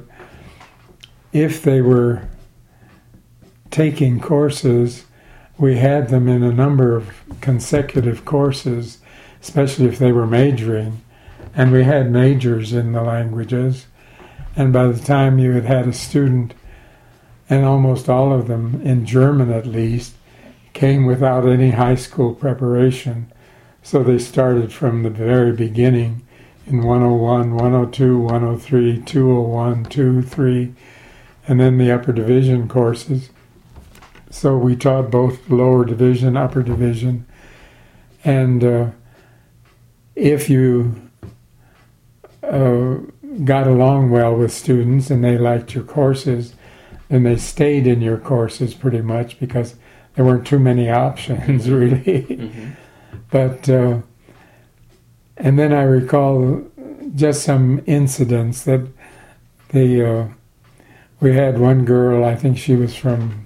if they were taking courses, we had them in a number of consecutive courses, especially if they were majoring, and we had majors in the languages. And by the time you had had a student, and almost all of them, in German at least, came without any high school preparation. So they started from the very beginning in one oh one, one oh two, one oh three, two oh one, two, three, and then the upper division courses. So we taught both lower division, upper division, and uh, if you uh, got along well with students and they liked your courses, then they stayed in your courses pretty much because there weren't too many options, really. Mm-hmm. But, uh, and then I recall just some incidents that the, uh, we had one girl, I think she was from,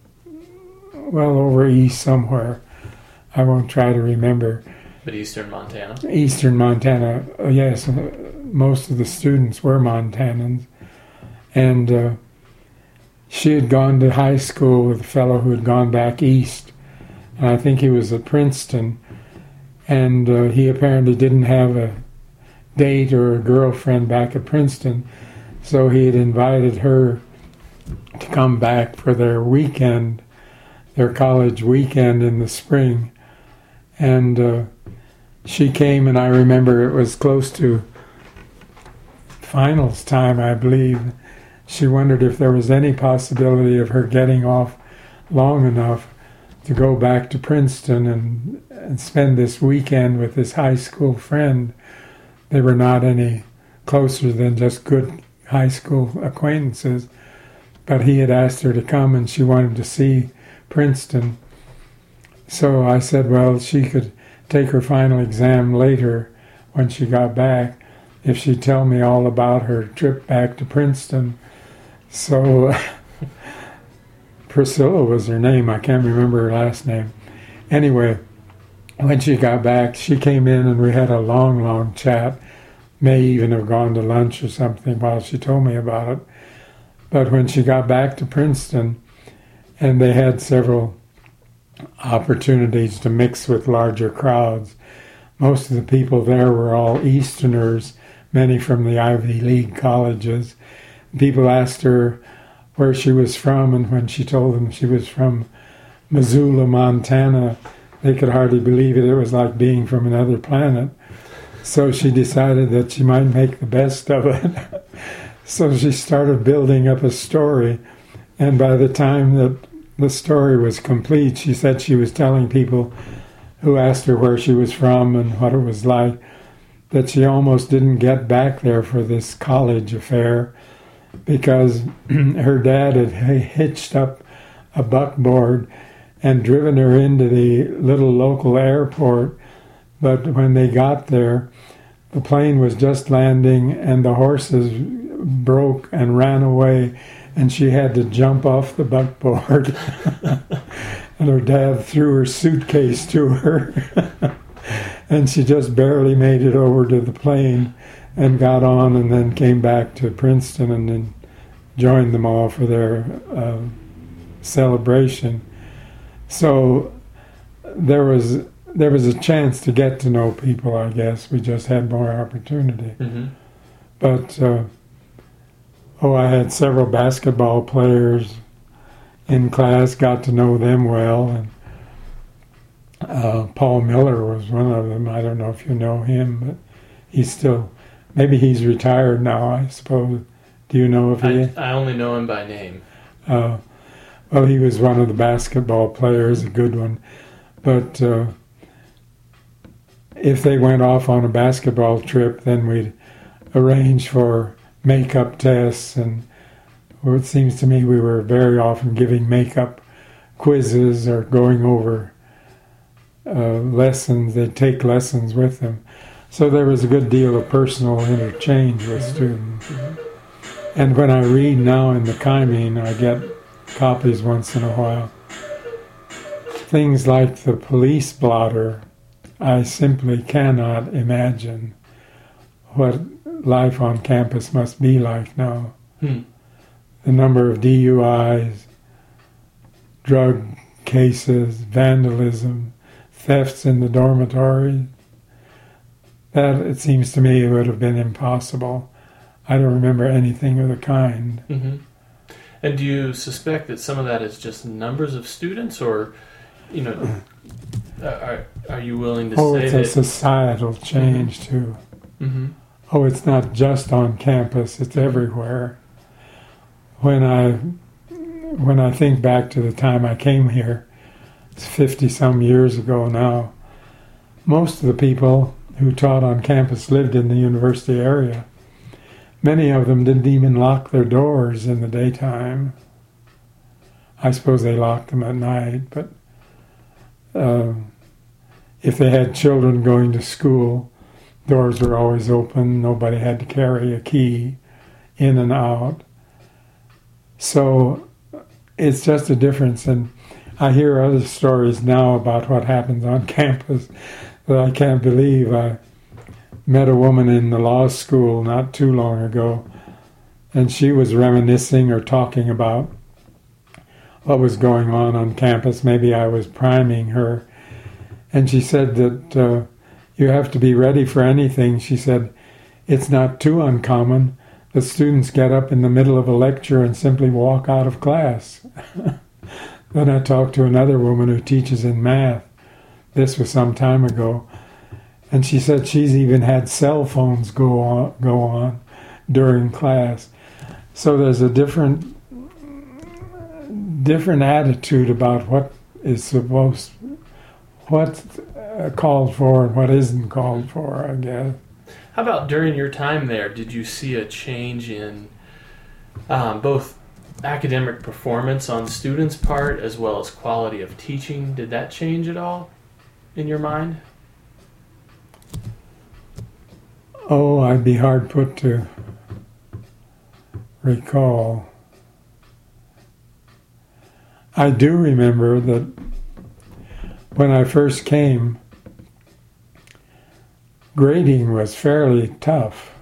well, over east somewhere. I won't try to remember. But Eastern Montana. Eastern Montana, uh, yes, uh, most of the students were Montanans. And uh, she had gone to high school with a fellow who had gone back east. And I think he was at Princeton. And uh, he apparently didn't have a date or a girlfriend back at Princeton. So he had invited her to come back for their weekend, their college weekend in the spring. And uh, she came, and I remember it was close to finals time, I believe. She wondered if there was any possibility of her getting off long enough to go back to Princeton and, and spend this weekend with this high school friend. They were not any closer than just good high school acquaintances, but he had asked her to come and she wanted to see Princeton. So I said, well, she could take her final exam later when she got back if she'd tell me all about her trip back to Princeton. So Priscilla was her name. I can't remember her last name. Anyway, when she got back, she came in and we had a long, long chat. May even have gone to lunch or something while she told me about it. But when she got back to Princeton, and they had several opportunities to mix with larger crowds, most of the people there were all Easterners, many from the Ivy League colleges. People asked her where she was from, and when she told them she was from Missoula, Montana, they could hardly believe it. It was like being from another planet. So she decided that she might make the best of it. So she started building up a story. And by the time that the story was complete, she said she was telling people who asked her where she was from and what it was like, that she almost didn't get back there for this college affair because her dad had hitched up a buckboard and driven her into the little local airport. But when they got there, the plane was just landing and the horses broke and ran away, and she had to jump off the buckboard. And her dad threw her suitcase to her. And she just barely made it over to the plane and got on and then came back to Princeton and then joined them all for their uh, celebration. So there was there was a chance to get to know people, I guess. We just had more opportunity. Mm-hmm. But, uh, oh, I had several basketball players in class, got to know them well. And uh, Paul Miller was one of them. I don't know if you know him, but he's still, maybe he's retired now, I suppose. Do you know if he? I, I only know him by name. Uh, well, he was one of the basketball players, a good one. But uh, if they went off on a basketball trip, then we'd arrange for makeup tests. And well, it seems to me we were very often giving makeup quizzes or going over uh, lessons. They'd take lessons with them. So there was a good deal of personal interchange with students. Mm-hmm. And when I read now in the Kymene, I get copies once in a while. Things like the police blotter, I simply cannot imagine what life on campus must be like now. Hmm. The number of D U Is, drug cases, vandalism, thefts in the dormitory, that, it seems to me, would have been impossible. I don't remember anything of the kind. Mm-hmm. And do you suspect that some of that is just numbers of students, or, you know, are are you willing to oh, say it's that... a societal change, mm-hmm. too. Mm-hmm. Oh, it's not just on campus, it's everywhere. When I when I think back to the time I came here, it's fifty-some years ago now, most of the people who taught on campus lived in the university area. Many of them didn't even lock their doors in the daytime. I suppose they locked them at night, but uh, if they had children going to school, doors were always open. Nobody had to carry a key in and out. So it's just a difference. And I hear other stories now about what happens on campus that I can't believe. I met a woman in the law school not too long ago, and she was reminiscing or talking about what was going on on campus. Maybe I was priming her. And she said that uh, you have to be ready for anything. She said, it's not too uncommon that students get up in the middle of a lecture and simply walk out of class. Then I talked to another woman who teaches in math. This was some time ago. And she said she's even had cell phones go on, go on during class. So there's a different different attitude about what is supposed, what's uh, called for and what isn't called for, I guess. How about during your time there, did you see a change in um, both academic performance on students' part as well as quality of teaching? Did that change at all in your mind? Oh, I'd be hard put to recall. I do remember that when I first came, grading was fairly tough.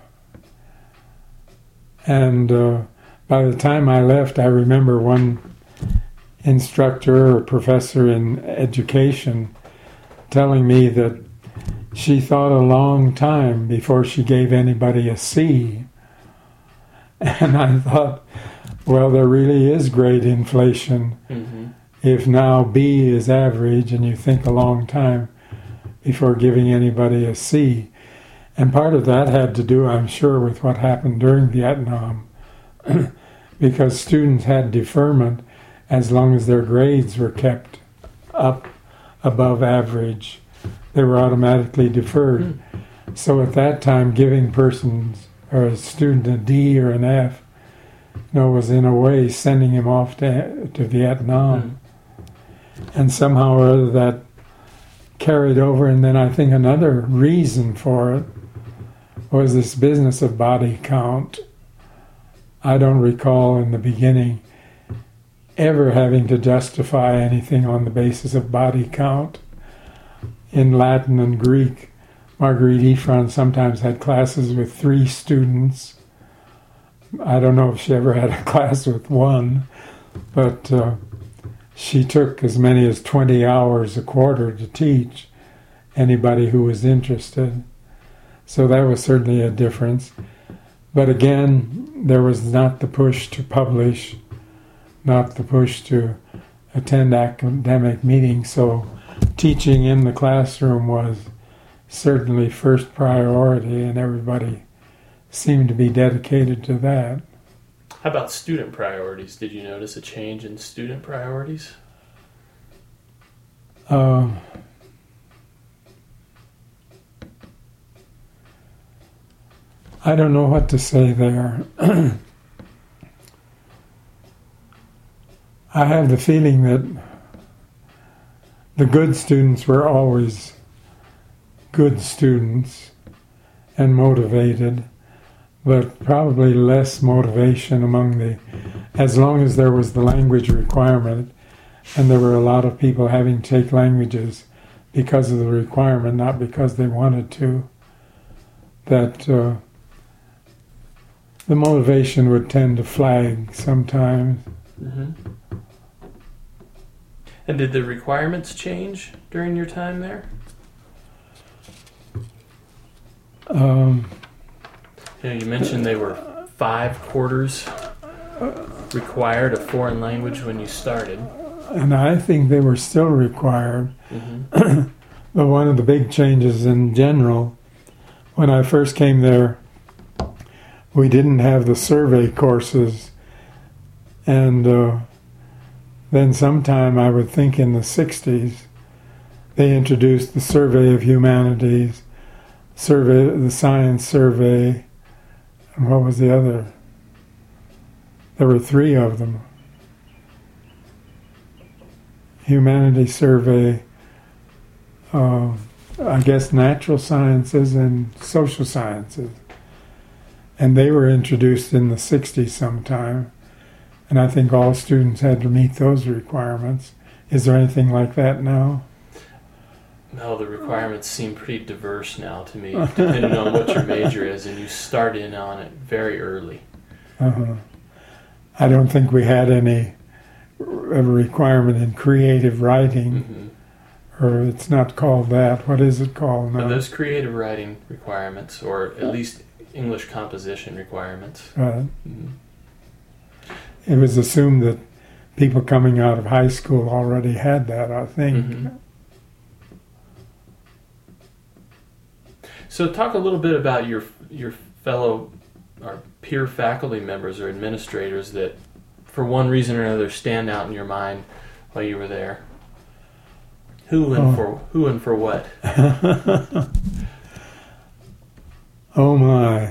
And uh, by the time I left, I remember one instructor or professor in education telling me that she thought a long time before she gave anybody a C. And I thought, well, there really is grade inflation. Mm-hmm. If now B is average and you think a long time before giving anybody a C. And part of that had to do, I'm sure, with what happened during Vietnam, because students had deferment as long as their grades were kept up above average. They were automatically deferred. Mm. So at that time, giving persons or a student a D or an F, you know, was in a way sending him off to, to Vietnam. Mm. And somehow or other that carried over. And then I think another reason for it was this business of body count. I don't recall in the beginning ever having to justify anything on the basis of body count. In Latin and Greek, Marguerite Ephron sometimes had classes with three students. I don't know if she ever had a class with one, but uh, she took as many as twenty hours a quarter to teach anybody who was interested. So that was certainly a difference. But again, there was not the push to publish, not the push to attend academic meetings, so teaching in the classroom was certainly first priority, and everybody seemed to be dedicated to that. How about student priorities? Did you notice a change in student priorities? Um, I don't know what to say there. I have the feeling that the good students were always good students and motivated, but probably less motivation among the, as long as there was the language requirement, and there were a lot of people having to take languages because of the requirement, not because they wanted to, that uh, the motivation would tend to flag sometimes. Mm-hmm. And did the requirements change during your time there? Um, you know, you mentioned they were five quarters required of foreign language when you started. And I think they were still required. Mm-hmm. But one of the big changes in general, when I first came there, we didn't have the survey courses. And uh, then sometime, I would think in the sixties, they introduced the Survey of Humanities, survey, the Science Survey, and what was the other? There were three of them. Humanities Survey, uh, I guess Natural Sciences and Social Sciences. And they were introduced in the sixties sometime. And I think all students had to meet those requirements. Is there anything like that now? No, the requirements seem pretty diverse now to me, depending on what your major is, and you start in on it very early. Uh-huh. I don't think we had any a requirement in creative writing, mm-hmm. or it's not called that. What is it called now? Are those creative writing requirements, or at least English composition requirements? Right. Mm-hmm. It was assumed that people coming out of high school already had that, I think. Mm-hmm. So talk a little bit about your your fellow or peer faculty members or administrators that, for one reason or another, stand out in your mind while you were there. Who and oh. for who and for what? Oh my.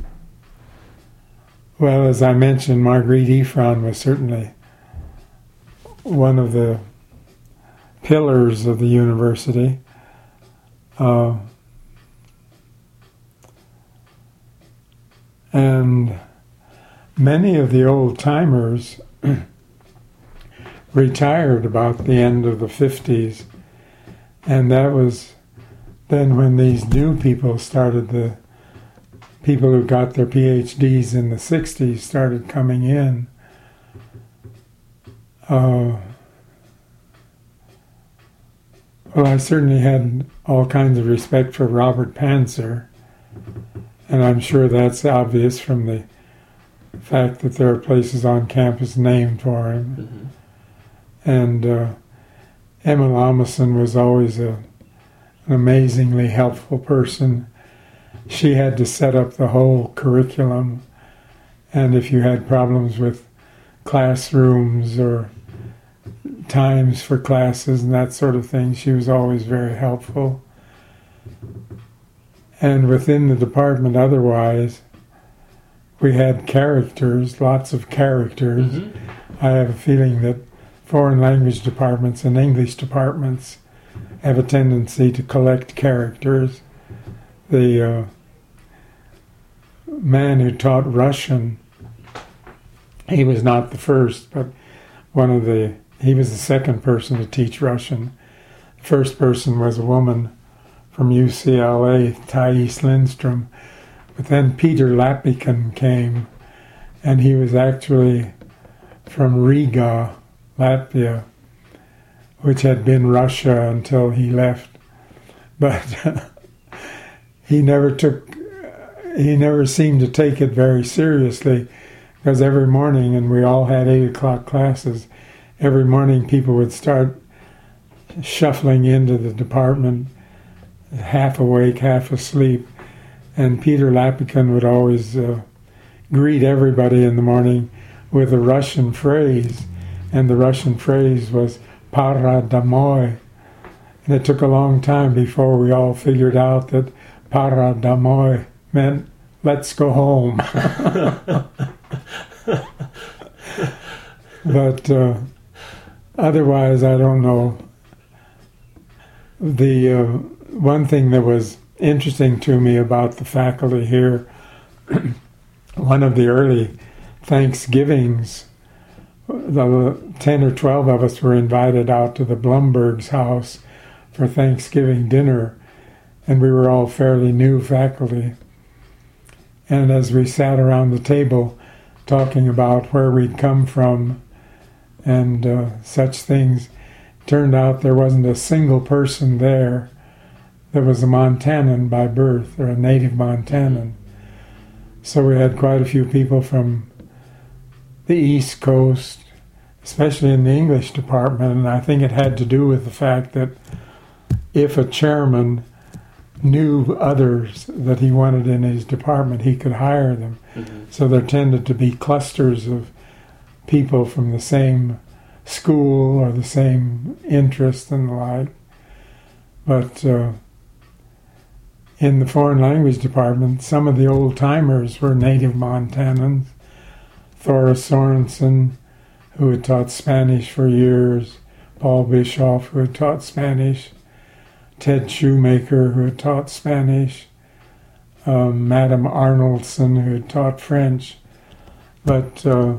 Well, as I mentioned, Marguerite Ephron was certainly one of the pillars of the university. Uh, and many of the old-timers retired about the end of the fifties, and that was then when these new people started, the people who got their P H Ds in the sixties started coming in. Uh, well, I certainly had all kinds of respect for Robert Panzer, and I'm sure that's obvious from the fact that there are places on campus named for him. Mm-hmm. And uh, Emil Amundsen was always a, an amazingly helpful person. she had to set up the whole curriculum. And if you had problems with classrooms or times for classes and that sort of thing, she was always very helpful. And within the department otherwise, we had characters, lots of characters. Mm-hmm. I have a feeling that foreign language departments and English departments have a tendency to collect characters. The uh, man who taught Russian, he was not the first, but one of the, he was the second person to teach Russian. The first person was a woman from U C L A, Thais Lindstrom. But then Peter Lapikin came, and he was actually from Riga, Latvia, which had been Russia until he left. But uh, he never took, he never seemed to take it very seriously, because every morning, and we all had eight o'clock classes, every morning people would start shuffling into the department, half awake, half asleep, and Peter Lapikin would always uh, greet everybody in the morning with a Russian phrase, and the Russian phrase was "Para domoy," and it took a long time before we all figured out that "Para domoy" meant "let's go home." But uh, otherwise, I don't know. The uh, one thing that was interesting to me about the faculty here, one of the early Thanksgivings, the ten or twelve of us were invited out to the Blumberg's house for Thanksgiving dinner, and we were all fairly new faculty. And as we sat around the table talking about where we'd come from and uh, such things, turned out there wasn't a single person there that was a Montanan by birth, or a native Montanan. So we had quite a few people from the East Coast, especially in the English department, and I think it had to do with the fact that if a chairman knew others that he wanted in his department, he could hire them. Mm-hmm. So there tended to be clusters of people from the same school or the same interest and the like. But uh, in the foreign language department, some of the old-timers were native Montanans. Thora Sorensen, who had taught Spanish for years, Paul Bischoff, who had taught Spanish, Ted Shoemaker, who had taught Spanish, um, Madame Arnoldson, who had taught French. But uh,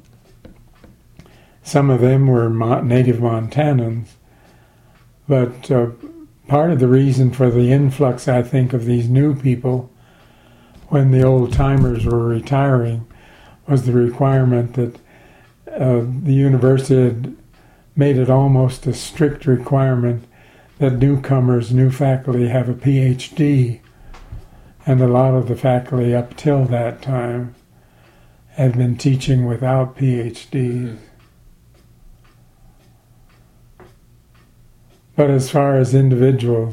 some of them were mo- native Montanans. But uh, part of the reason for the influx, I think, of these new people when the old-timers were retiring was the requirement that uh, the university had made it almost a strict requirement that newcomers, new faculty, have a P H D. And a lot of the faculty up till that time had been teaching without P H Ds. But as far as individuals,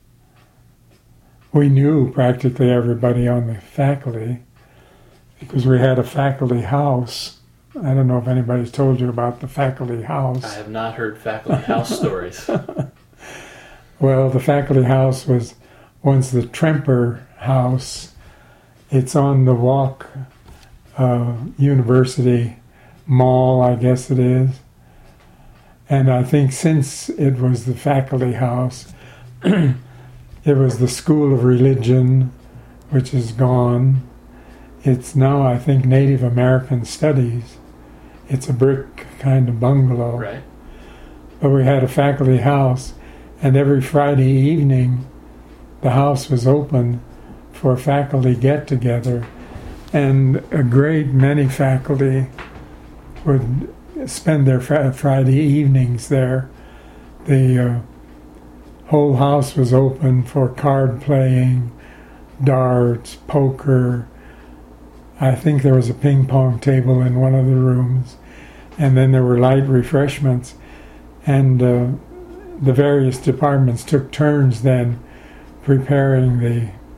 we knew practically everybody on the faculty because we had a faculty house. I don't know if anybody's told you about the faculty house. I have not heard faculty house stories. Well, the faculty house was once the Tremper House. It's on the Walk uh, University Mall, I guess it is. And I think since it was the faculty house, it was the School of Religion, which is gone. It's now, I think, Native American Studies. It's a brick kind of bungalow. Right. But we had a faculty house, and every Friday evening, the house was open for faculty get-together, and a great many faculty would spend their fr- Friday evenings there. The uh, whole house was open for card playing, darts, poker. I think there was a ping pong table in one of the rooms, and then there were light refreshments, and uh, the various departments took turns then preparing the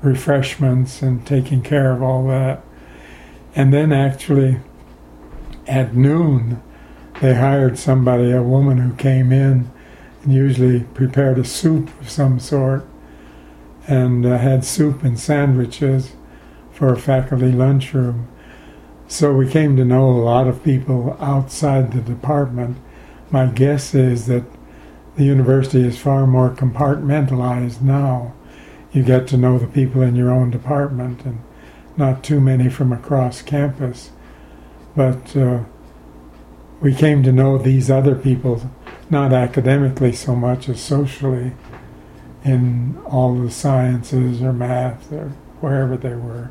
refreshments and taking care of all that. And then actually at noon they hired somebody, a woman who came in and usually prepared a soup of some sort and uh, had soup and sandwiches for a faculty lunchroom. So we came to know a lot of people outside the department. My guess is that the university is far more compartmentalized now. You get to know the people in your own department and not too many from across campus. But uh, we came to know these other people, not academically so much as socially, in all the sciences or math or wherever they were.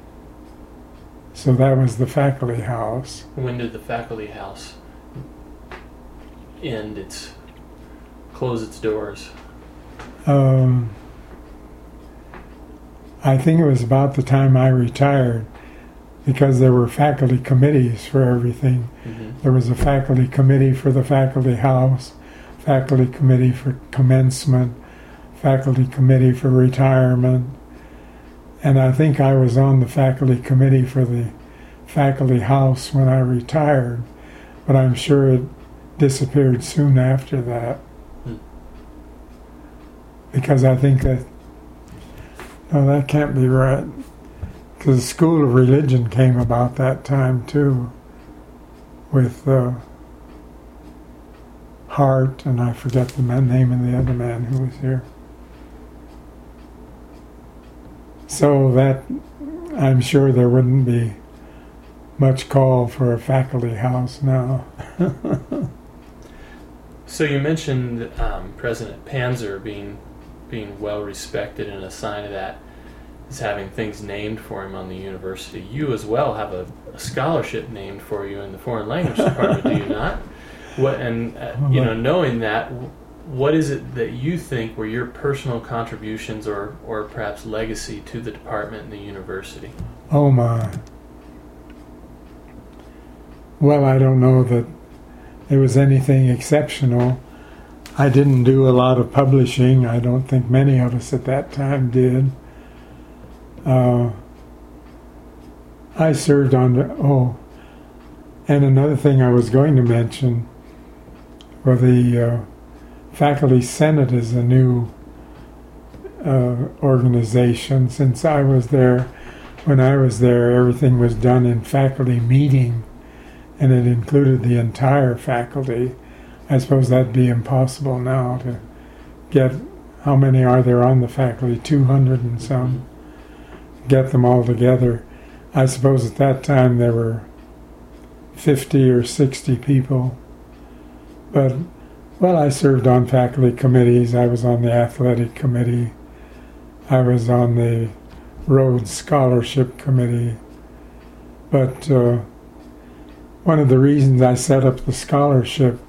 So that was the faculty house. When did the faculty house end its, close its doors? Um, I think it was about the time I retired, because there were faculty committees for everything. Mm-hmm. There was a faculty committee for the faculty house, faculty committee for commencement, faculty committee for retirement, and I think I was on the faculty committee for the faculty house when I retired, but I'm sure it disappeared soon after that. Hmm. Because I think that, no, that can't be right. Because the School of Religion came about that time too, with uh, Hart, and I forget the man, name of the other man who was here. So that, I'm sure there wouldn't be much call for a faculty house now. So you mentioned um, President Panzer being being well respected, and a sign of that is having things named for him on the university. You as well have a, a scholarship named for you in the foreign language department, do you not? What and uh, you know, knowing that, what is it that you think were your personal contributions or, or perhaps legacy to the department and the university? Oh my. Well, I don't know that it was anything exceptional. I didn't do a lot of publishing. I don't think many of us at that time did. Uh, I served on the, oh, and another thing I was going to mention, for the uh, Faculty Senate is a new uh, organization. Since I was there, when I was there, everything was done in faculty meeting, and it included the entire faculty. I suppose that'd be impossible now to get, how many are there on the faculty? two hundred and some. Get them all together. I suppose at that time there were fifty or sixty people. But, well, I served on faculty committees. I was on the athletic committee. I was on the Rhodes Scholarship Committee. But uh, one of the reasons I set up the scholarship,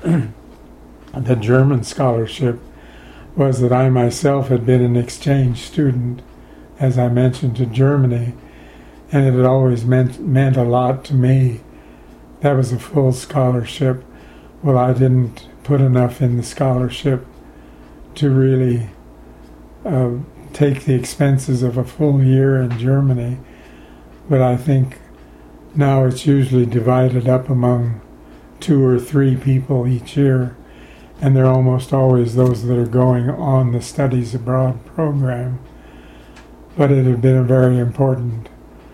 the German scholarship, was that I myself had been an exchange student, as I mentioned, to Germany, and it had always meant meant a lot to me. That was a full scholarship. Well, I didn't put enough in the scholarship to really uh, take the expenses of a full year in Germany, but I think now it's usually divided up among two or three people each year, and they're almost always those that are going on the studies abroad program. But it had been a very important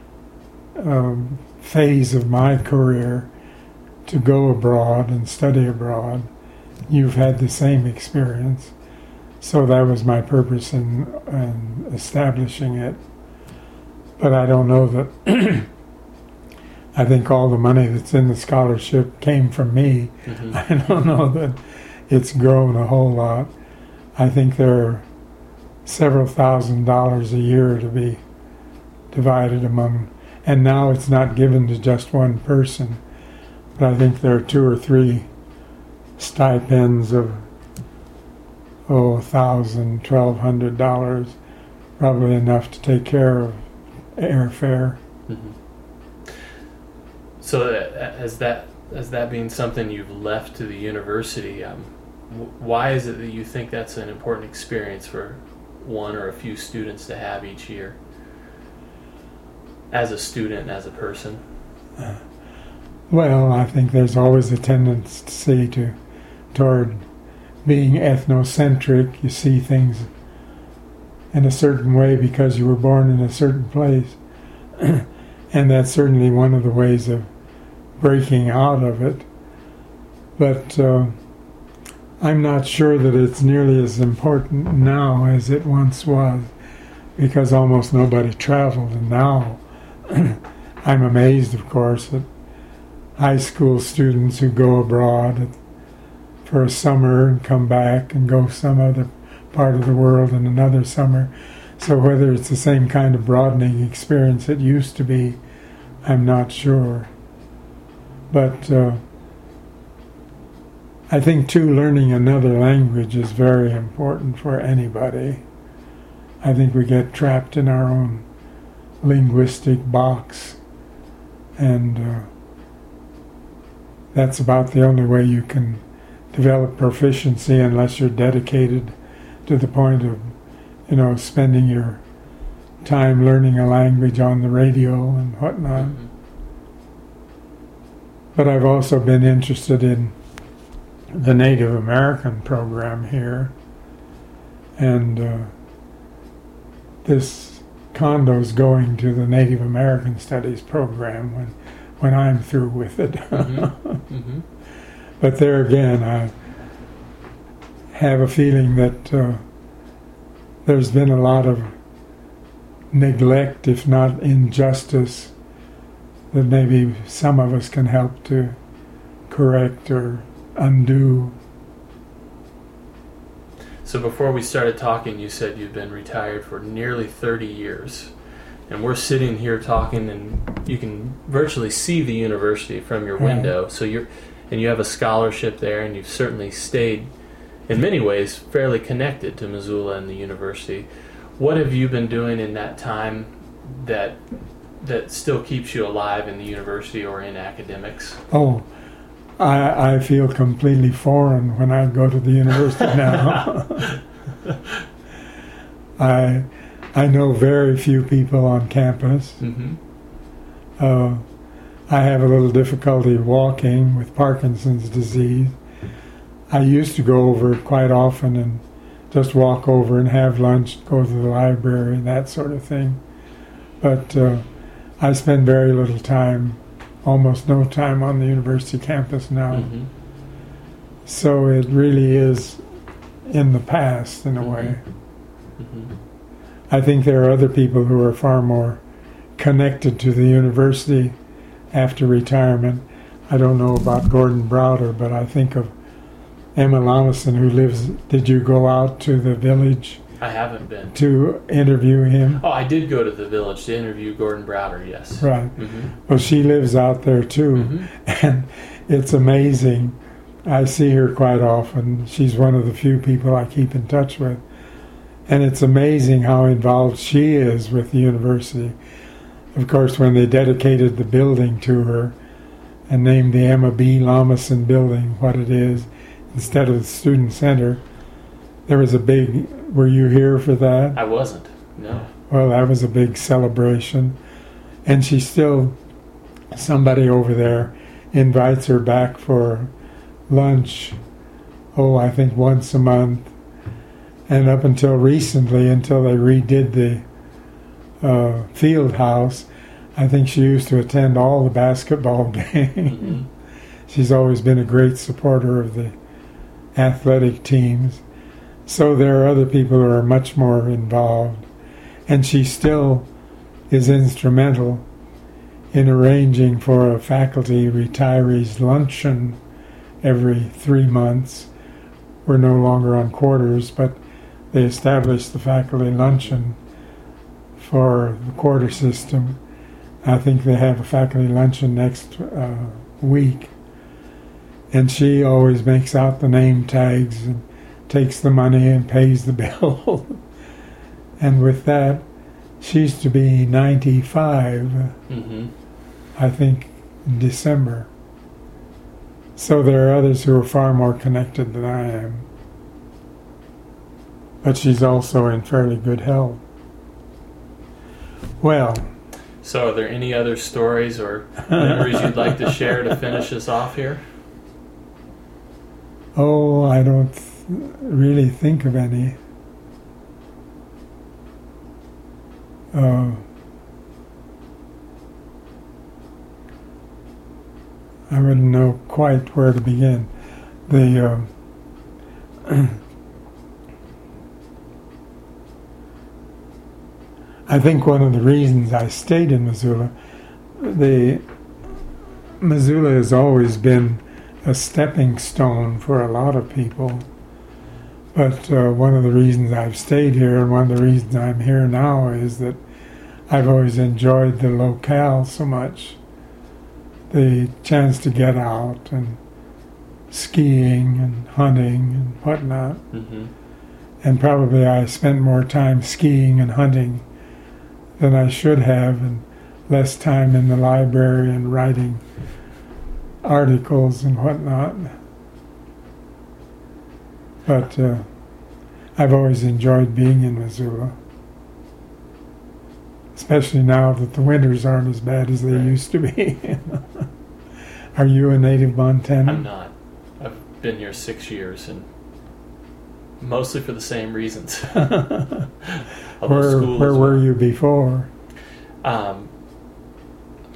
um, phase of my career to go abroad and study abroad. You've had the same experience. So that was my purpose in, in establishing it. But I don't know that I think all the money that's in the scholarship came from me. Mm-hmm. I don't know that it's grown a whole lot. I think there are several thousand dollars a year to be divided among, and now it's not given to just one person, but I think there are two or three stipends of oh, a thousand, twelve hundred dollars, probably enough to take care of airfare. Mm-hmm. So, uh, as that as that being something you've left to the university, um, w- why is it that you think that's an important experience for one or a few students to have each year? As a student and as a person? Uh, well, I think there's always a tendency to toward being ethnocentric. You see things in a certain way because you were born in a certain place. And that's certainly one of the ways of breaking out of it. But uh, I'm not sure that it's nearly as important now as it once was, because almost nobody traveled. And now I'm amazed, of course, at high school students who go abroad for a summer and come back and go some other part of the world in another summer. So whether it's the same kind of broadening experience it used to be, I'm not sure. But uh, I think, too, learning another language is very important for anybody. I think we get trapped in our own linguistic box, and uh, that's about the only way you can develop proficiency, unless you're dedicated to the point of, you know, spending your time learning a language on the radio and whatnot. Mm-hmm. But I've also been interested in the Native American program here, and uh, this condo's going to the Native American Studies program when when I'm through with it. Mm-hmm. Mm-hmm. But there again, I have a feeling that uh, there's been a lot of neglect, if not injustice, that maybe some of us can help to correct or undo. So before we started talking, you said you've been retired for nearly thirty years. And we're sitting here talking, and you can virtually see the university from your window. Right. So you're, and you have a scholarship there, and you've certainly stayed, in many ways, fairly connected to Missoula and the university. What have you been doing in that time that that still keeps you alive in the university or in academics? Oh, I, I feel completely foreign when I go to the university now. I I know very few people on campus. Mm-hmm. Uh, I have a little difficulty walking with Parkinson's disease. I used to go over quite often and just walk over and have lunch, go to the library, that sort of thing. But uh, I spend very little time, almost no time on the university campus now. Mm-hmm. So it really is in the past, in a mm-hmm. way. Mm-hmm. I think there are other people who are far more connected to the university after retirement. I don't know about Gordon Browder, but I think of Emma Lomison, who lives... Did you go out to the village? I haven't been. To interview him? Oh, I did go to the village to interview Gordon Browder, yes. Right. Mm-hmm. Well, she lives out there, too. Mm-hmm. And it's amazing. I see her quite often. She's one of the few people I keep in touch with. And it's amazing how involved she is with the university. Of course, when they dedicated the building to her and named the Emma B. Lomison Building what it is, instead of the Student Center, there was a big... Were you here for that? I wasn't, no. Well, that was a big celebration. And she still... Somebody over there invites her back for lunch, oh, I think once a month. And up until recently, until they redid the uh, field house, I think she used to attend all the basketball games. Mm-hmm. She's always been a great supporter of the athletic teams. So there are other people who are much more involved. And she still is instrumental in arranging for a faculty retirees luncheon every three months. We're no longer on quarters, but they established the faculty luncheon for the quarter system. I think they have a faculty luncheon next uh, week. And she always makes out the name tags and takes the money and pays the bill. And with that, she's to be ninety-five, mm-hmm. I think, in December. So there are others who are far more connected than I am. but she's also in fairly good health. Well, so are there any other stories or memories you'd like to share to finish us off here? Oh, I don't th- really think of any. Uh, I wouldn't know quite where to begin. The uh, I think one of the reasons I stayed in Missoula, the Missoula has always been a stepping stone for a lot of people. But uh, one of the reasons I've stayed here and one of the reasons I'm here now is that I've always enjoyed the locale so much. The chance to get out and skiing and hunting and whatnot. Mm-hmm. And probably I spent more time skiing and hunting than I should have, and less time in the library and writing articles and whatnot. But uh, I've always enjoyed being in Missoula, especially now that the winters aren't as bad as they Right. used to be. Are you a native Montanan? I'm not. I've been here six years and mostly for the same reasons. Although Where, school where is- were you before? Um,